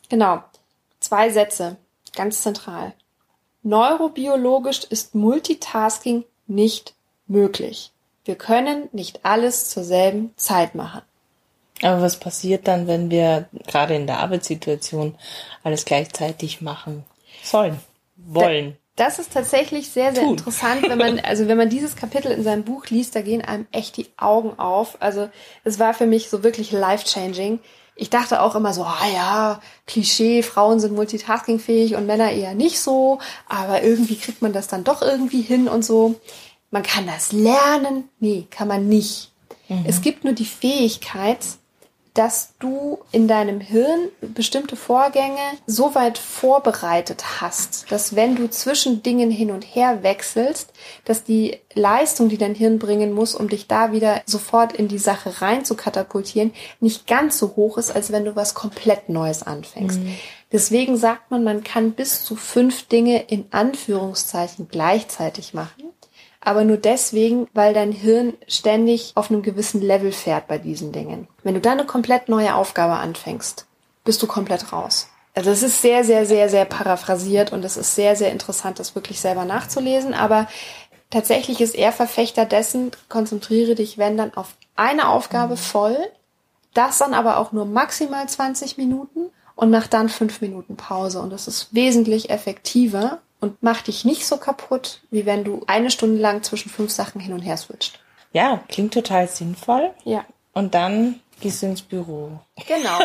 2 Sätze, ganz zentral. Neurobiologisch ist Multitasking nicht möglich. Wir können nicht alles zur selben Zeit machen. Aber was passiert dann, wenn wir gerade in der Arbeitssituation alles gleichzeitig machen wollen? Das ist tatsächlich sehr, sehr interessant, wenn man dieses Kapitel in seinem Buch liest, da gehen einem echt die Augen auf. Also es war für mich so wirklich life-changing. Ich dachte auch immer so, Klischee, Frauen sind multitaskingfähig und Männer eher nicht so, aber irgendwie kriegt man das dann doch irgendwie hin und so. Man kann das lernen? Nee, kann man nicht. Es gibt nur die Fähigkeit, dass du in deinem Hirn bestimmte Vorgänge so weit vorbereitet hast, dass wenn du zwischen Dingen hin und her wechselst, dass die Leistung, die dein Hirn bringen muss, um dich da wieder sofort in die Sache rein zu katapultieren, nicht ganz so hoch ist, als wenn du was komplett Neues anfängst. Deswegen sagt man kann bis zu 5 Dinge in Anführungszeichen gleichzeitig machen. Aber nur deswegen, weil dein Hirn ständig auf einem gewissen Level fährt bei diesen Dingen. Wenn du dann eine komplett neue Aufgabe anfängst, bist du komplett raus. Also es ist sehr, sehr, sehr, sehr paraphrasiert und es ist sehr, sehr interessant, das wirklich selber nachzulesen. Aber tatsächlich ist er Verfechter dessen, konzentriere dich, wenn dann, auf eine Aufgabe voll, das dann aber auch nur maximal 20 Minuten und mach dann 5 Minuten Pause. Und das ist wesentlich effektiver und macht dich nicht so kaputt, wie wenn du 1 Stunde lang zwischen 5 Sachen hin und her switcht. Ja, klingt total sinnvoll. Ja. Und dann gehst du ins Büro. Genau.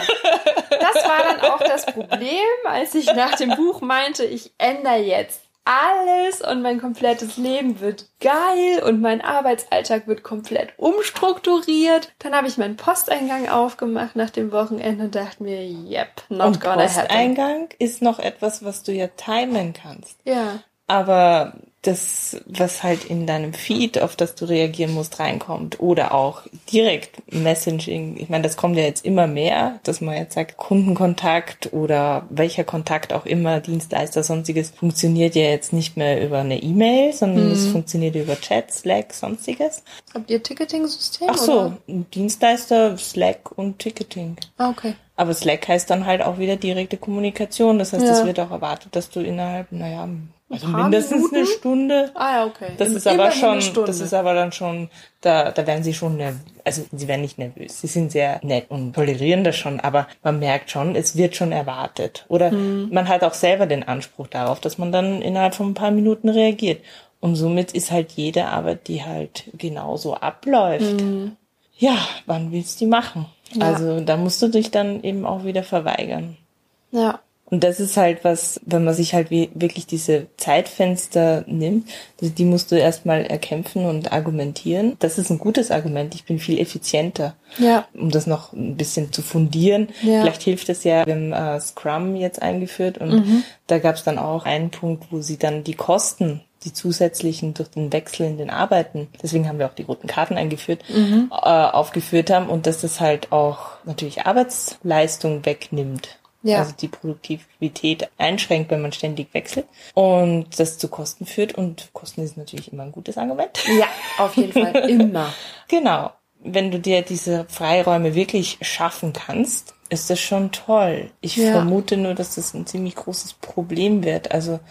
Das war dann auch das Problem, als ich nach dem Buch meinte, ich ändere jetzt alles und mein komplettes Leben wird geil und mein Arbeitsalltag wird komplett umstrukturiert. Dann habe ich meinen Posteingang aufgemacht nach dem Wochenende und dachte mir, yep, not gonna happen. Posteingang ist noch etwas, was du ja timen kannst. Ja. Aber das, was halt in deinem Feed, auf das du reagieren musst, reinkommt oder auch direkt Messaging, ich meine, das kommt ja jetzt immer mehr, dass man jetzt sagt, Kundenkontakt oder welcher Kontakt auch immer, Dienstleister, sonstiges, funktioniert ja jetzt nicht mehr über eine E-Mail, sondern es funktioniert über Chat, Slack, sonstiges. Habt ihr Ticketing-System? Ach so, oder? Dienstleister, Slack und Ticketing. Ah, okay. Aber Slack heißt dann halt auch wieder direkte Kommunikation. Das heißt, es wird auch erwartet, dass du innerhalb, also mindestens Minuten? eine Stunde. Ah ja, okay. Das ist aber schon, das ist aber dann schon, da werden sie schon nervös. Also sie werden nicht nervös. Sie sind sehr nett und tolerieren das schon, aber man merkt schon, es wird schon erwartet. Oder man hat auch selber den Anspruch darauf, dass man dann innerhalb von ein paar Minuten reagiert. Und somit ist halt jede Arbeit, die halt genauso abläuft. Ja, wann willst du die machen? Ja. Also da musst du dich dann eben auch wieder verweigern. Ja. Und das ist halt was, wenn man sich halt wirklich diese Zeitfenster nimmt, die musst du erstmal erkämpfen und argumentieren. Das ist ein gutes Argument. Ich bin viel effizienter. Ja. Um das noch ein bisschen zu fundieren. Ja. Vielleicht hilft es ja, wir haben Scrum jetzt eingeführt und da gab es dann auch einen Punkt, wo sie dann die Kosten, die zusätzlichen durch den Wechsel in den Arbeiten, deswegen haben wir auch die roten Karten eingeführt, aufgeführt haben und dass das halt auch natürlich Arbeitsleistung wegnimmt. Ja. Also die Produktivität einschränkt, wenn man ständig wechselt und das zu Kosten führt und Kosten ist natürlich immer ein gutes Argument. Ja, auf jeden Fall, immer. Genau. Wenn du dir diese Freiräume wirklich schaffen kannst, ist das schon toll. Ich vermute nur, dass das ein ziemlich großes Problem wird. Also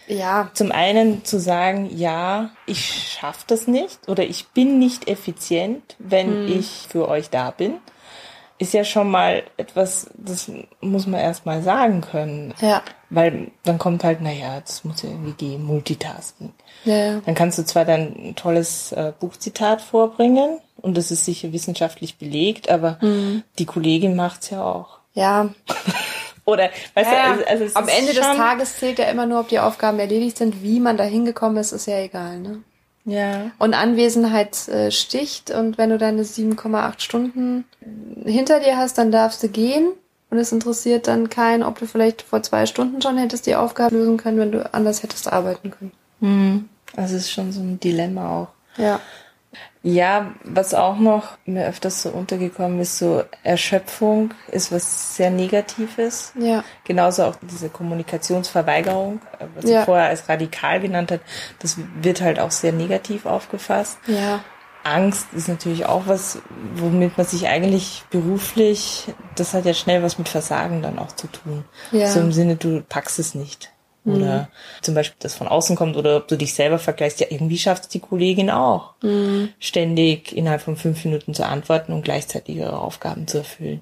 zum einen zu sagen, ja, ich schaffe das nicht oder ich bin nicht effizient, wenn ich für euch da bin. Ist ja schon mal etwas, das muss man erst mal sagen können. Ja. Weil dann kommt halt, das muss ja irgendwie gehen, Multitasking. Ja. Dann kannst du zwar dein tolles Buchzitat vorbringen und das ist sicher wissenschaftlich belegt, aber die Kollegin macht's ja auch. Ja. Oder, weißt du, also am Ende des Tages zählt ja immer nur, ob die Aufgaben erledigt sind. Wie man da hingekommen ist ja egal, ne? Ja. Und Anwesenheit sticht und wenn du deine 7,8 Stunden hinter dir hast, dann darfst du gehen und es interessiert dann keinen, ob du vielleicht vor 2 Stunden schon hättest die Aufgabe lösen können, wenn du anders hättest arbeiten können. Also es ist schon so ein Dilemma auch. Ja. Ja, was auch noch mir öfters so untergekommen ist, so Erschöpfung ist was sehr Negatives. Ja. Genauso auch diese Kommunikationsverweigerung, was ich vorher als radikal genannt hat, das wird halt auch sehr negativ aufgefasst. Ja. Angst ist natürlich auch was, womit man sich eigentlich beruflich, das hat ja schnell was mit Versagen dann auch zu tun. Ja. So im Sinne, du packst es nicht. Oder zum Beispiel, das von außen kommt oder ob du dich selber vergleichst, ja, irgendwie schafft es die Kollegin auch, ständig innerhalb von 5 Minuten zu antworten und gleichzeitig ihre Aufgaben zu erfüllen.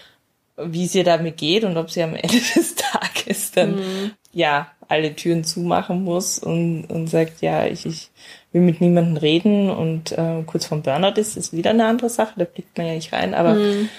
Wie es ihr damit geht und ob sie am Ende des Tages dann, alle Türen zumachen muss und sagt, ja, ich will mit niemandem reden und kurz vorm Burnout ist wieder eine andere Sache, da blickt man ja nicht rein, aber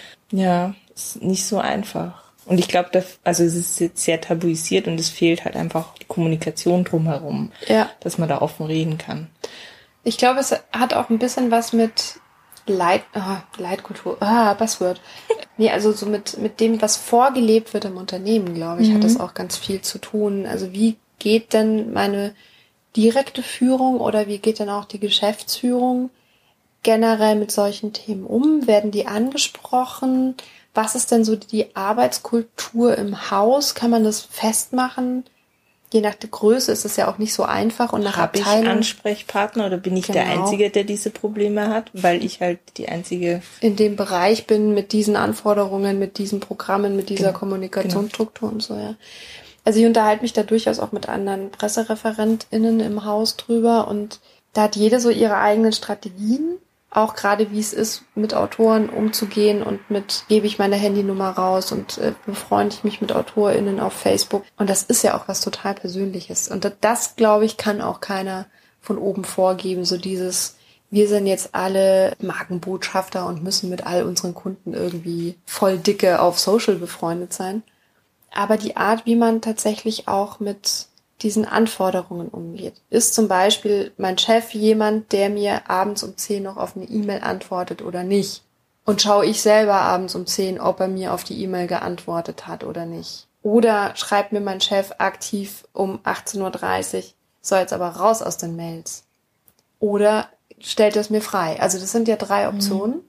ist nicht so einfach. Und ich glaube, es ist jetzt sehr tabuisiert und es fehlt halt einfach die Kommunikation drumherum, dass man da offen reden kann. Ich glaube, es hat auch ein bisschen was mit Leitkultur, Buzzword. Nee, also so mit dem, was vorgelebt wird im Unternehmen, glaube ich, hat das auch ganz viel zu tun. Also wie geht denn meine direkte Führung oder wie geht denn auch die Geschäftsführung generell mit solchen Themen um? Werden die angesprochen? Was ist denn so die Arbeitskultur im Haus? Kann man das festmachen? Je nach der Größe ist es ja auch nicht so einfach und nach Abteilung. Habe ich Ansprechpartner oder bin ich der Einzige, der diese Probleme hat? Weil ich halt die Einzige in dem Bereich bin mit diesen Anforderungen, mit diesen Programmen, mit dieser Kommunikationsstruktur und so, ja. Also ich unterhalte mich da durchaus auch mit anderen PressereferentInnen im Haus drüber und da hat jede so ihre eigenen Strategien. Auch gerade wie es ist, mit Autoren umzugehen und gebe ich meine Handynummer raus und befreunde ich mich mit AutorInnen auf Facebook. Und das ist ja auch was total Persönliches. Und das, glaube ich, kann auch keiner von oben vorgeben. So dieses, wir sind jetzt alle Markenbotschafter und müssen mit all unseren Kunden irgendwie voll dicke auf Social befreundet sein. Aber die Art, wie man tatsächlich auch mit diesen Anforderungen umgeht. Ist zum Beispiel mein Chef jemand, der mir abends um 10 noch auf eine E-Mail antwortet oder nicht? Und schaue ich selber abends um 10, ob er mir auf die E-Mail geantwortet hat oder nicht? Oder schreibt mir mein Chef aktiv um 18:30 Uhr, soll jetzt aber raus aus den Mails? Oder stellt es mir frei? Also das sind ja 3 Optionen.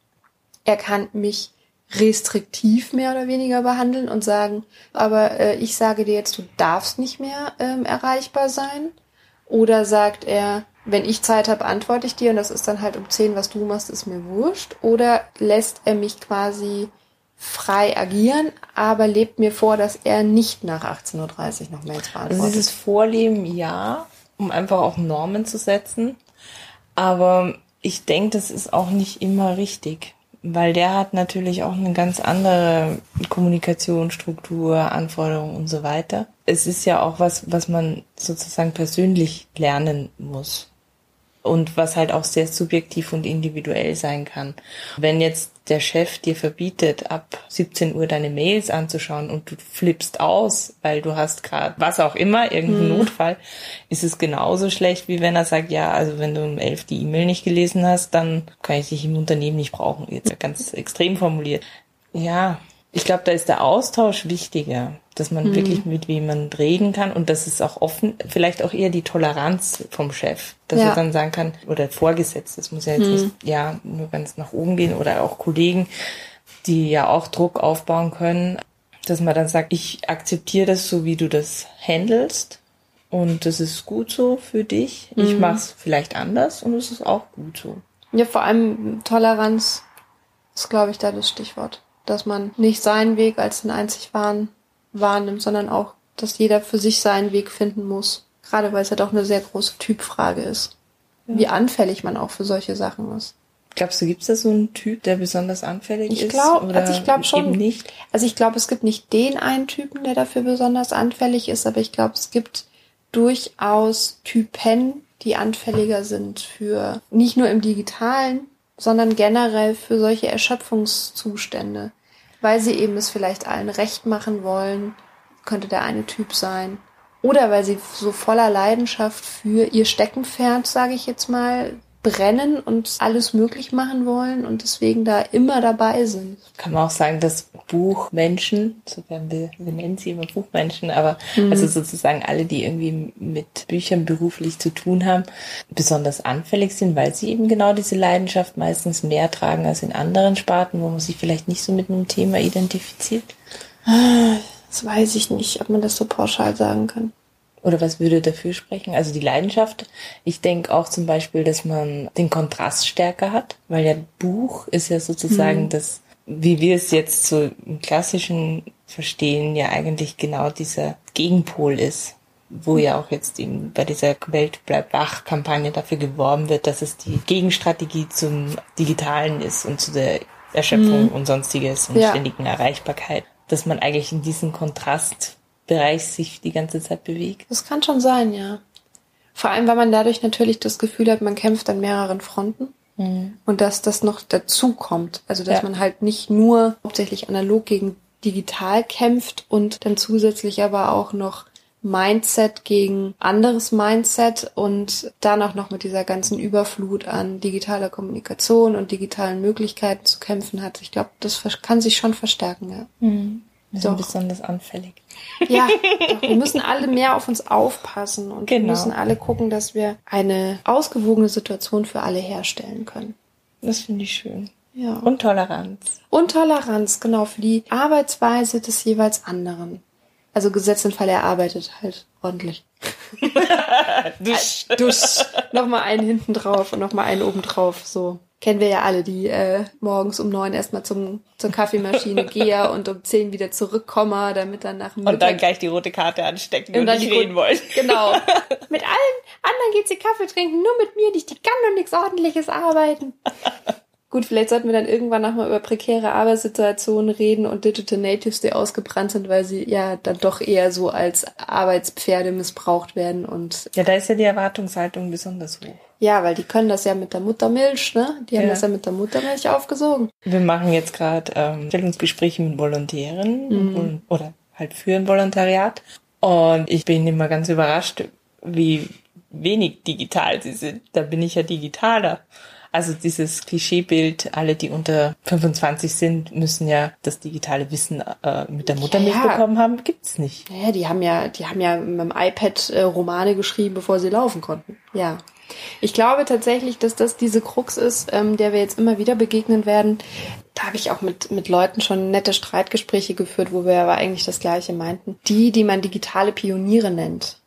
Er kann mich restriktiv mehr oder weniger behandeln und sagen, aber ich sage dir jetzt, du darfst nicht mehr erreichbar sein. Oder sagt er, wenn ich Zeit habe, antworte ich dir und das ist dann halt um 10, was du machst, ist mir wurscht. Oder lässt er mich quasi frei agieren, aber lebt mir vor, dass er nicht nach 18:30 Uhr noch Mails beantwortet. Also dieses Vorleben, ja, um einfach auch Normen zu setzen. Aber ich denke, das ist auch nicht immer richtig. Weil der hat natürlich auch eine ganz andere Kommunikationsstruktur, Anforderungen und so weiter. Es ist ja auch was man sozusagen persönlich lernen muss. Und was halt auch sehr subjektiv und individuell sein kann. Wenn jetzt der Chef dir verbietet, ab 17 Uhr deine Mails anzuschauen und du flippst aus, weil du hast gerade was auch immer, irgendeinen Notfall, ist es genauso schlecht, wie wenn er sagt, ja, also wenn du um 11 die E-Mail nicht gelesen hast, dann kann ich dich im Unternehmen nicht brauchen. Jetzt ganz extrem formuliert. Ja, ich glaube, da ist der Austausch wichtiger, dass man wirklich mit jemandem reden kann und das ist auch offen, vielleicht auch eher die Toleranz vom Chef, dass er dann sagen kann, oder Vorgesetzte, das muss ja jetzt nicht nur ganz nach oben gehen oder auch Kollegen, die ja auch Druck aufbauen können, dass man dann sagt, ich akzeptiere das so, wie du das handelst und das ist gut so für dich. Ich mache es vielleicht anders und es ist auch gut so. Ja, vor allem Toleranz ist, glaube ich, da das Stichwort. Dass man nicht seinen Weg als den einzig wahren wahrnimmt, sondern auch, dass jeder für sich seinen Weg finden muss. Gerade weil es ja doch eine sehr große Typfrage ist. Ja. Wie anfällig man auch für solche Sachen ist. Glaubst du, gibt es da so einen Typ, der besonders anfällig ist? Ich glaube schon. Eben nicht? Also ich glaube, es gibt nicht den einen Typen, der dafür besonders anfällig ist, aber ich glaube, es gibt durchaus Typen, die anfälliger sind für, nicht nur im Digitalen, sondern generell für solche Erschöpfungszustände. Weil sie eben es vielleicht allen recht machen wollen, könnte der eine Typ sein. Oder weil sie so voller Leidenschaft für ihr Steckenpferd, sage ich jetzt mal, brennen und alles möglich machen wollen und deswegen da immer dabei sind. Kann man auch sagen, dass Buchmenschen, sofern wir nennen sie immer Buchmenschen, aber also sozusagen alle, die irgendwie mit Büchern beruflich zu tun haben, besonders anfällig sind, weil sie eben genau diese Leidenschaft meistens mehr tragen als in anderen Sparten, wo man sich vielleicht nicht so mit einem Thema identifiziert? Das weiß ich nicht, ob man das so pauschal sagen kann. Oder was würde dafür sprechen? Also die Leidenschaft. Ich denke auch zum Beispiel, dass man den Kontrast stärker hat, weil ja Buch ist ja sozusagen das, wie wir es jetzt so im Klassischen verstehen, ja eigentlich genau dieser Gegenpol ist, wo ja auch jetzt eben bei dieser Welt bleibt wach-Kampagne dafür geworben wird, dass es die Gegenstrategie zum Digitalen ist und zu der Erschöpfung und Sonstiges und ständigen Erreichbarkeit. Dass man eigentlich in diesen Kontrastbereich sich die ganze Zeit bewegt. Das kann schon sein, ja. Vor allem, weil man dadurch natürlich das Gefühl hat, man kämpft an mehreren Fronten und dass das noch dazu kommt. Also, dass man halt nicht nur hauptsächlich analog gegen digital kämpft und dann zusätzlich aber auch noch Mindset gegen anderes Mindset und dann auch noch mit dieser ganzen Überflut an digitaler Kommunikation und digitalen Möglichkeiten zu kämpfen hat. Ich glaube, das kann sich schon verstärken, ja. Wir sind besonders anfällig. Ja, doch, wir müssen alle mehr auf uns aufpassen und wir müssen alle gucken, dass wir eine ausgewogene Situation für alle herstellen können. Das finde ich schön. Ja. Und Toleranz. Und Toleranz, genau, für die Arbeitsweise des jeweils anderen. Also gesetzt im Fall, er arbeitet halt ordentlich. Dusch. Nochmal einen hinten drauf und nochmal einen oben drauf, so. Kennen wir ja alle, die morgens um 9 erstmal zur Kaffeemaschine gehe und um 10 wieder zurückkomme, damit dann nach dem Mittag... Und dann gleich die rote Karte anstecken und nicht reden wollen. Genau. Mit allen anderen geht sie Kaffee trinken, nur mit mir nicht. Die kann doch nichts Ordentliches arbeiten. Gut, vielleicht sollten wir dann irgendwann nochmal über prekäre Arbeitssituationen reden und Digital Natives, die ausgebrannt sind, weil sie ja dann doch eher so als Arbeitspferde missbraucht werden. Und ja, da ist ja die Erwartungshaltung besonders hoch. Ja, weil die können das ja mit der Muttermilch, ne? Die haben das ja mit der Muttermilch aufgesogen. Wir machen jetzt gerade Stellungsgespräche mit Volontären oder halt für ein Volontariat. Und ich bin immer ganz überrascht, wie wenig digital sie sind. Da bin ich ja digitaler. Also dieses Klischeebild, alle, die unter 25 sind, müssen ja das digitale Wissen mit der Muttermilch bekommen haben, gibt's nicht. Ja, die haben ja mit dem iPad Romane geschrieben, bevor sie laufen konnten. Ja. Ich glaube tatsächlich, dass das diese Krux ist, der wir jetzt immer wieder begegnen werden. Da habe ich auch mit Leuten schon nette Streitgespräche geführt, wo wir aber eigentlich das Gleiche meinten. Die man digitale Pioniere nennt.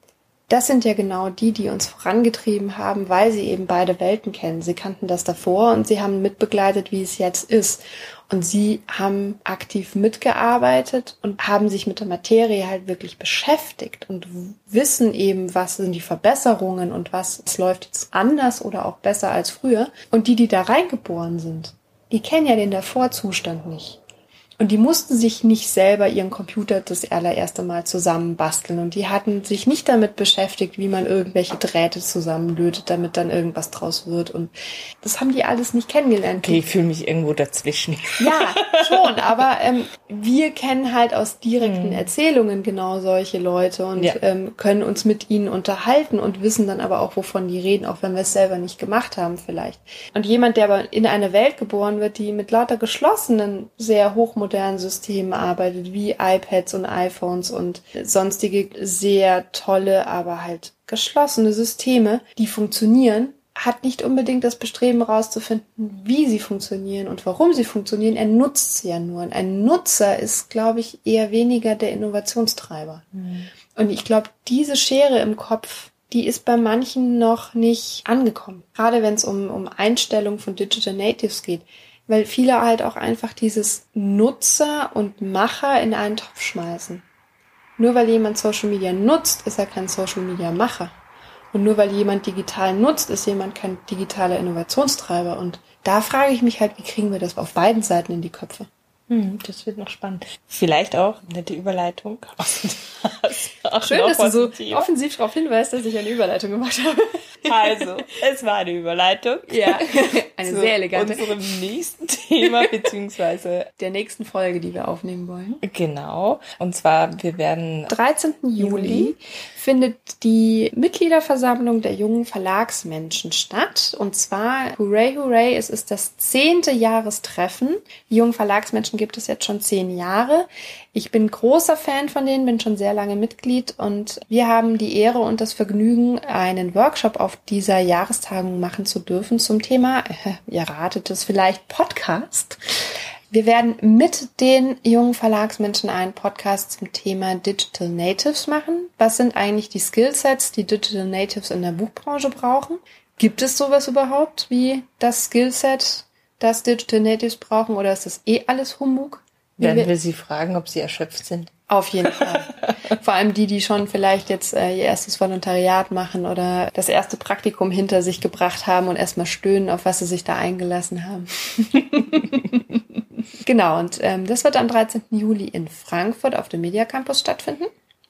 Das sind ja genau die uns vorangetrieben haben, weil sie eben beide Welten kennen. Sie kannten das davor und sie haben mitbegleitet, wie es jetzt ist. Und sie haben aktiv mitgearbeitet und haben sich mit der Materie halt wirklich beschäftigt und wissen eben, was sind die Verbesserungen und was läuft jetzt anders oder auch besser als früher. Und die da reingeboren sind, die kennen ja den Davorzustand nicht. Und die mussten sich nicht selber ihren Computer das allererste Mal zusammenbasteln. Und die hatten sich nicht damit beschäftigt, wie man irgendwelche Drähte zusammenlötet, damit dann irgendwas draus wird. Und das haben die alles nicht kennengelernt. Okay, ich fühle mich irgendwo dazwischen. Ja, schon. Aber wir kennen halt aus direkten Erzählungen genau solche Leute und können uns mit ihnen unterhalten und wissen dann aber auch, wovon die reden, auch wenn wir es selber nicht gemacht haben vielleicht. Und jemand, der aber in eine Welt geboren wird, die mit lauter geschlossenen, sehr hochmodernen Systemen arbeitet, wie iPads und iPhones und sonstige sehr tolle, aber halt geschlossene Systeme, die funktionieren, hat nicht unbedingt das Bestreben herauszufinden, wie sie funktionieren und warum sie funktionieren. Er nutzt sie ja nur. Und ein Nutzer ist, glaube ich, eher weniger der Innovationstreiber. Und ich glaube, diese Schere im Kopf, die ist bei manchen noch nicht angekommen. Gerade wenn es um Einstellung von Digital Natives geht. Weil viele halt auch einfach dieses Nutzer und Macher in einen Topf schmeißen. Nur weil jemand Social Media nutzt, ist er kein Social Media Macher. Und nur weil jemand digital nutzt, ist jemand kein digitaler Innovationstreiber. Und da frage ich mich halt, wie kriegen wir das auf beiden Seiten in die Köpfe? Das wird noch spannend. Vielleicht auch eine nette Überleitung. Schön, dass du so offensiv darauf hinweist, dass ich eine Überleitung gemacht habe. Also, es war eine Überleitung. Ja, eine sehr elegante. Unserem nächsten Thema, beziehungsweise der nächsten Folge, die wir aufnehmen wollen. Genau. Und zwar, wir werden 13. Juli findet die Mitgliederversammlung der jungen Verlagsmenschen statt. Und zwar, hooray, hooray, es ist das 10. Jahrestreffen. Die jungen Verlagsmenschen gibt es jetzt schon 10 Jahre. Ich bin großer Fan von denen, bin schon sehr lange Mitglied und wir haben die Ehre und das Vergnügen, einen Workshop auf dieser Jahrestagung machen zu dürfen zum Thema, ihr ratet es vielleicht, Podcast. Wir werden mit den jungen Verlagsmenschen einen Podcast zum Thema Digital Natives machen. Was sind eigentlich die Skillsets, die Digital Natives in der Buchbranche brauchen? Gibt es sowas überhaupt wie das Skillset, das Digital Natives brauchen, oder ist das alles Humbug? Werden wir sie fragen, ob sie erschöpft sind? Auf jeden Fall. Vor allem die schon vielleicht jetzt ihr erstes Volontariat machen oder das erste Praktikum hinter sich gebracht haben und erstmal stöhnen, auf was sie sich da eingelassen haben. Genau, und das wird am 13. Juli in Frankfurt auf dem Media Campus stattfinden.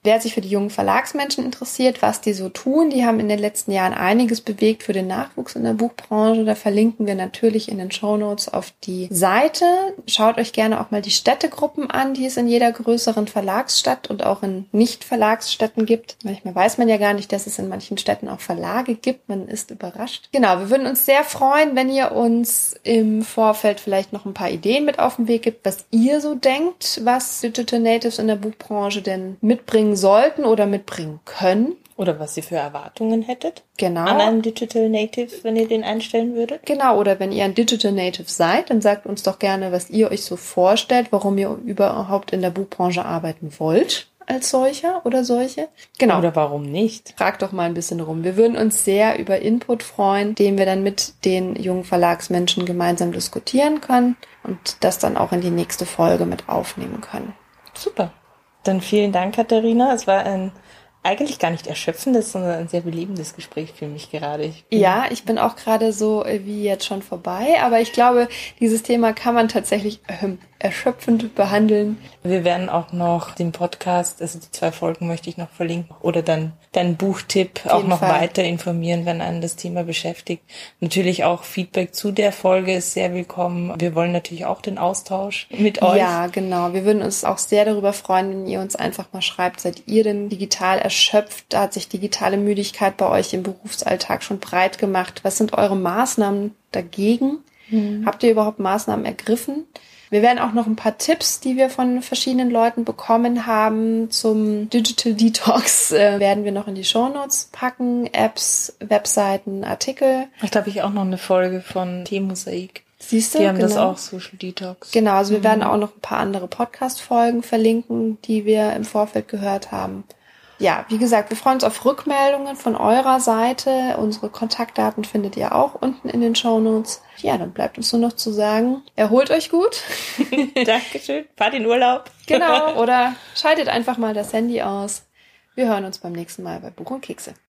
Wer sich für die jungen Verlagsmenschen interessiert, was die so tun, die haben in den letzten Jahren einiges bewegt für den Nachwuchs in der Buchbranche. Da verlinken wir natürlich in den Shownotes auf die Seite. Schaut euch gerne auch mal die Städtegruppen an, die es in jeder größeren Verlagsstadt und auch in Nicht-Verlagsstädten gibt. Manchmal weiß man ja gar nicht, dass es in manchen Städten auch Verlage gibt. Man ist überrascht. Genau, wir würden uns sehr freuen, wenn ihr uns im Vorfeld vielleicht noch ein paar Ideen mit auf den Weg gibt, was ihr so denkt, was Digital Natives in der Buchbranche denn mitbringen sollten oder mitbringen können. Oder was ihr für Erwartungen hättet. Genau. An einen Digital Native, wenn ihr den einstellen würdet. Genau, oder wenn ihr ein Digital Native seid, dann sagt uns doch gerne, was ihr euch so vorstellt, warum ihr überhaupt in der Buchbranche arbeiten wollt als solcher oder solche. Genau. Oder warum nicht? Fragt doch mal ein bisschen rum. Wir würden uns sehr über Input freuen, den wir dann mit den jungen Verlagsmenschen gemeinsam diskutieren können und das dann auch in die nächste Folge mit aufnehmen können. Super. Dann vielen Dank, Katharina. Es war ein eigentlich gar nicht erschöpfendes, sondern ein sehr belebendes Gespräch für mich gerade. Ich bin auch gerade so wie jetzt schon vorbei, aber ich glaube, dieses Thema kann man tatsächlich erschöpfend behandeln. Wir werden auch noch den Podcast, also die 2 Folgen möchte ich noch verlinken oder dann deinen Buchtipp auch noch weiter informieren, wenn einen das Thema beschäftigt. Natürlich auch Feedback zu der Folge ist sehr willkommen. Wir wollen natürlich auch den Austausch mit euch. Ja, genau. Wir würden uns auch sehr darüber freuen, wenn ihr uns einfach mal schreibt, seid ihr denn digital erschöpft? Da hat sich digitale Müdigkeit bei euch im Berufsalltag schon breit gemacht. Was sind eure Maßnahmen dagegen? Habt ihr überhaupt Maßnahmen ergriffen? Wir werden auch noch ein paar Tipps, die wir von verschiedenen Leuten bekommen haben zum Digital Detox, werden wir noch in die Shownotes packen. Apps, Webseiten, Artikel. Vielleicht habe ich auch noch eine Folge von T-Mosaik. Siehst du? Die haben das auch, Social Detox. Genau, also wir werden auch noch ein paar andere Podcast-Folgen verlinken, die wir im Vorfeld gehört haben. Ja, wie gesagt, wir freuen uns auf Rückmeldungen von eurer Seite. Unsere Kontaktdaten findet ihr auch unten in den Shownotes. Ja, dann bleibt uns nur noch zu sagen, erholt euch gut. Dankeschön. Fahrt in Urlaub. Genau, oder schaltet einfach mal das Handy aus. Wir hören uns beim nächsten Mal bei Buch und Kekse.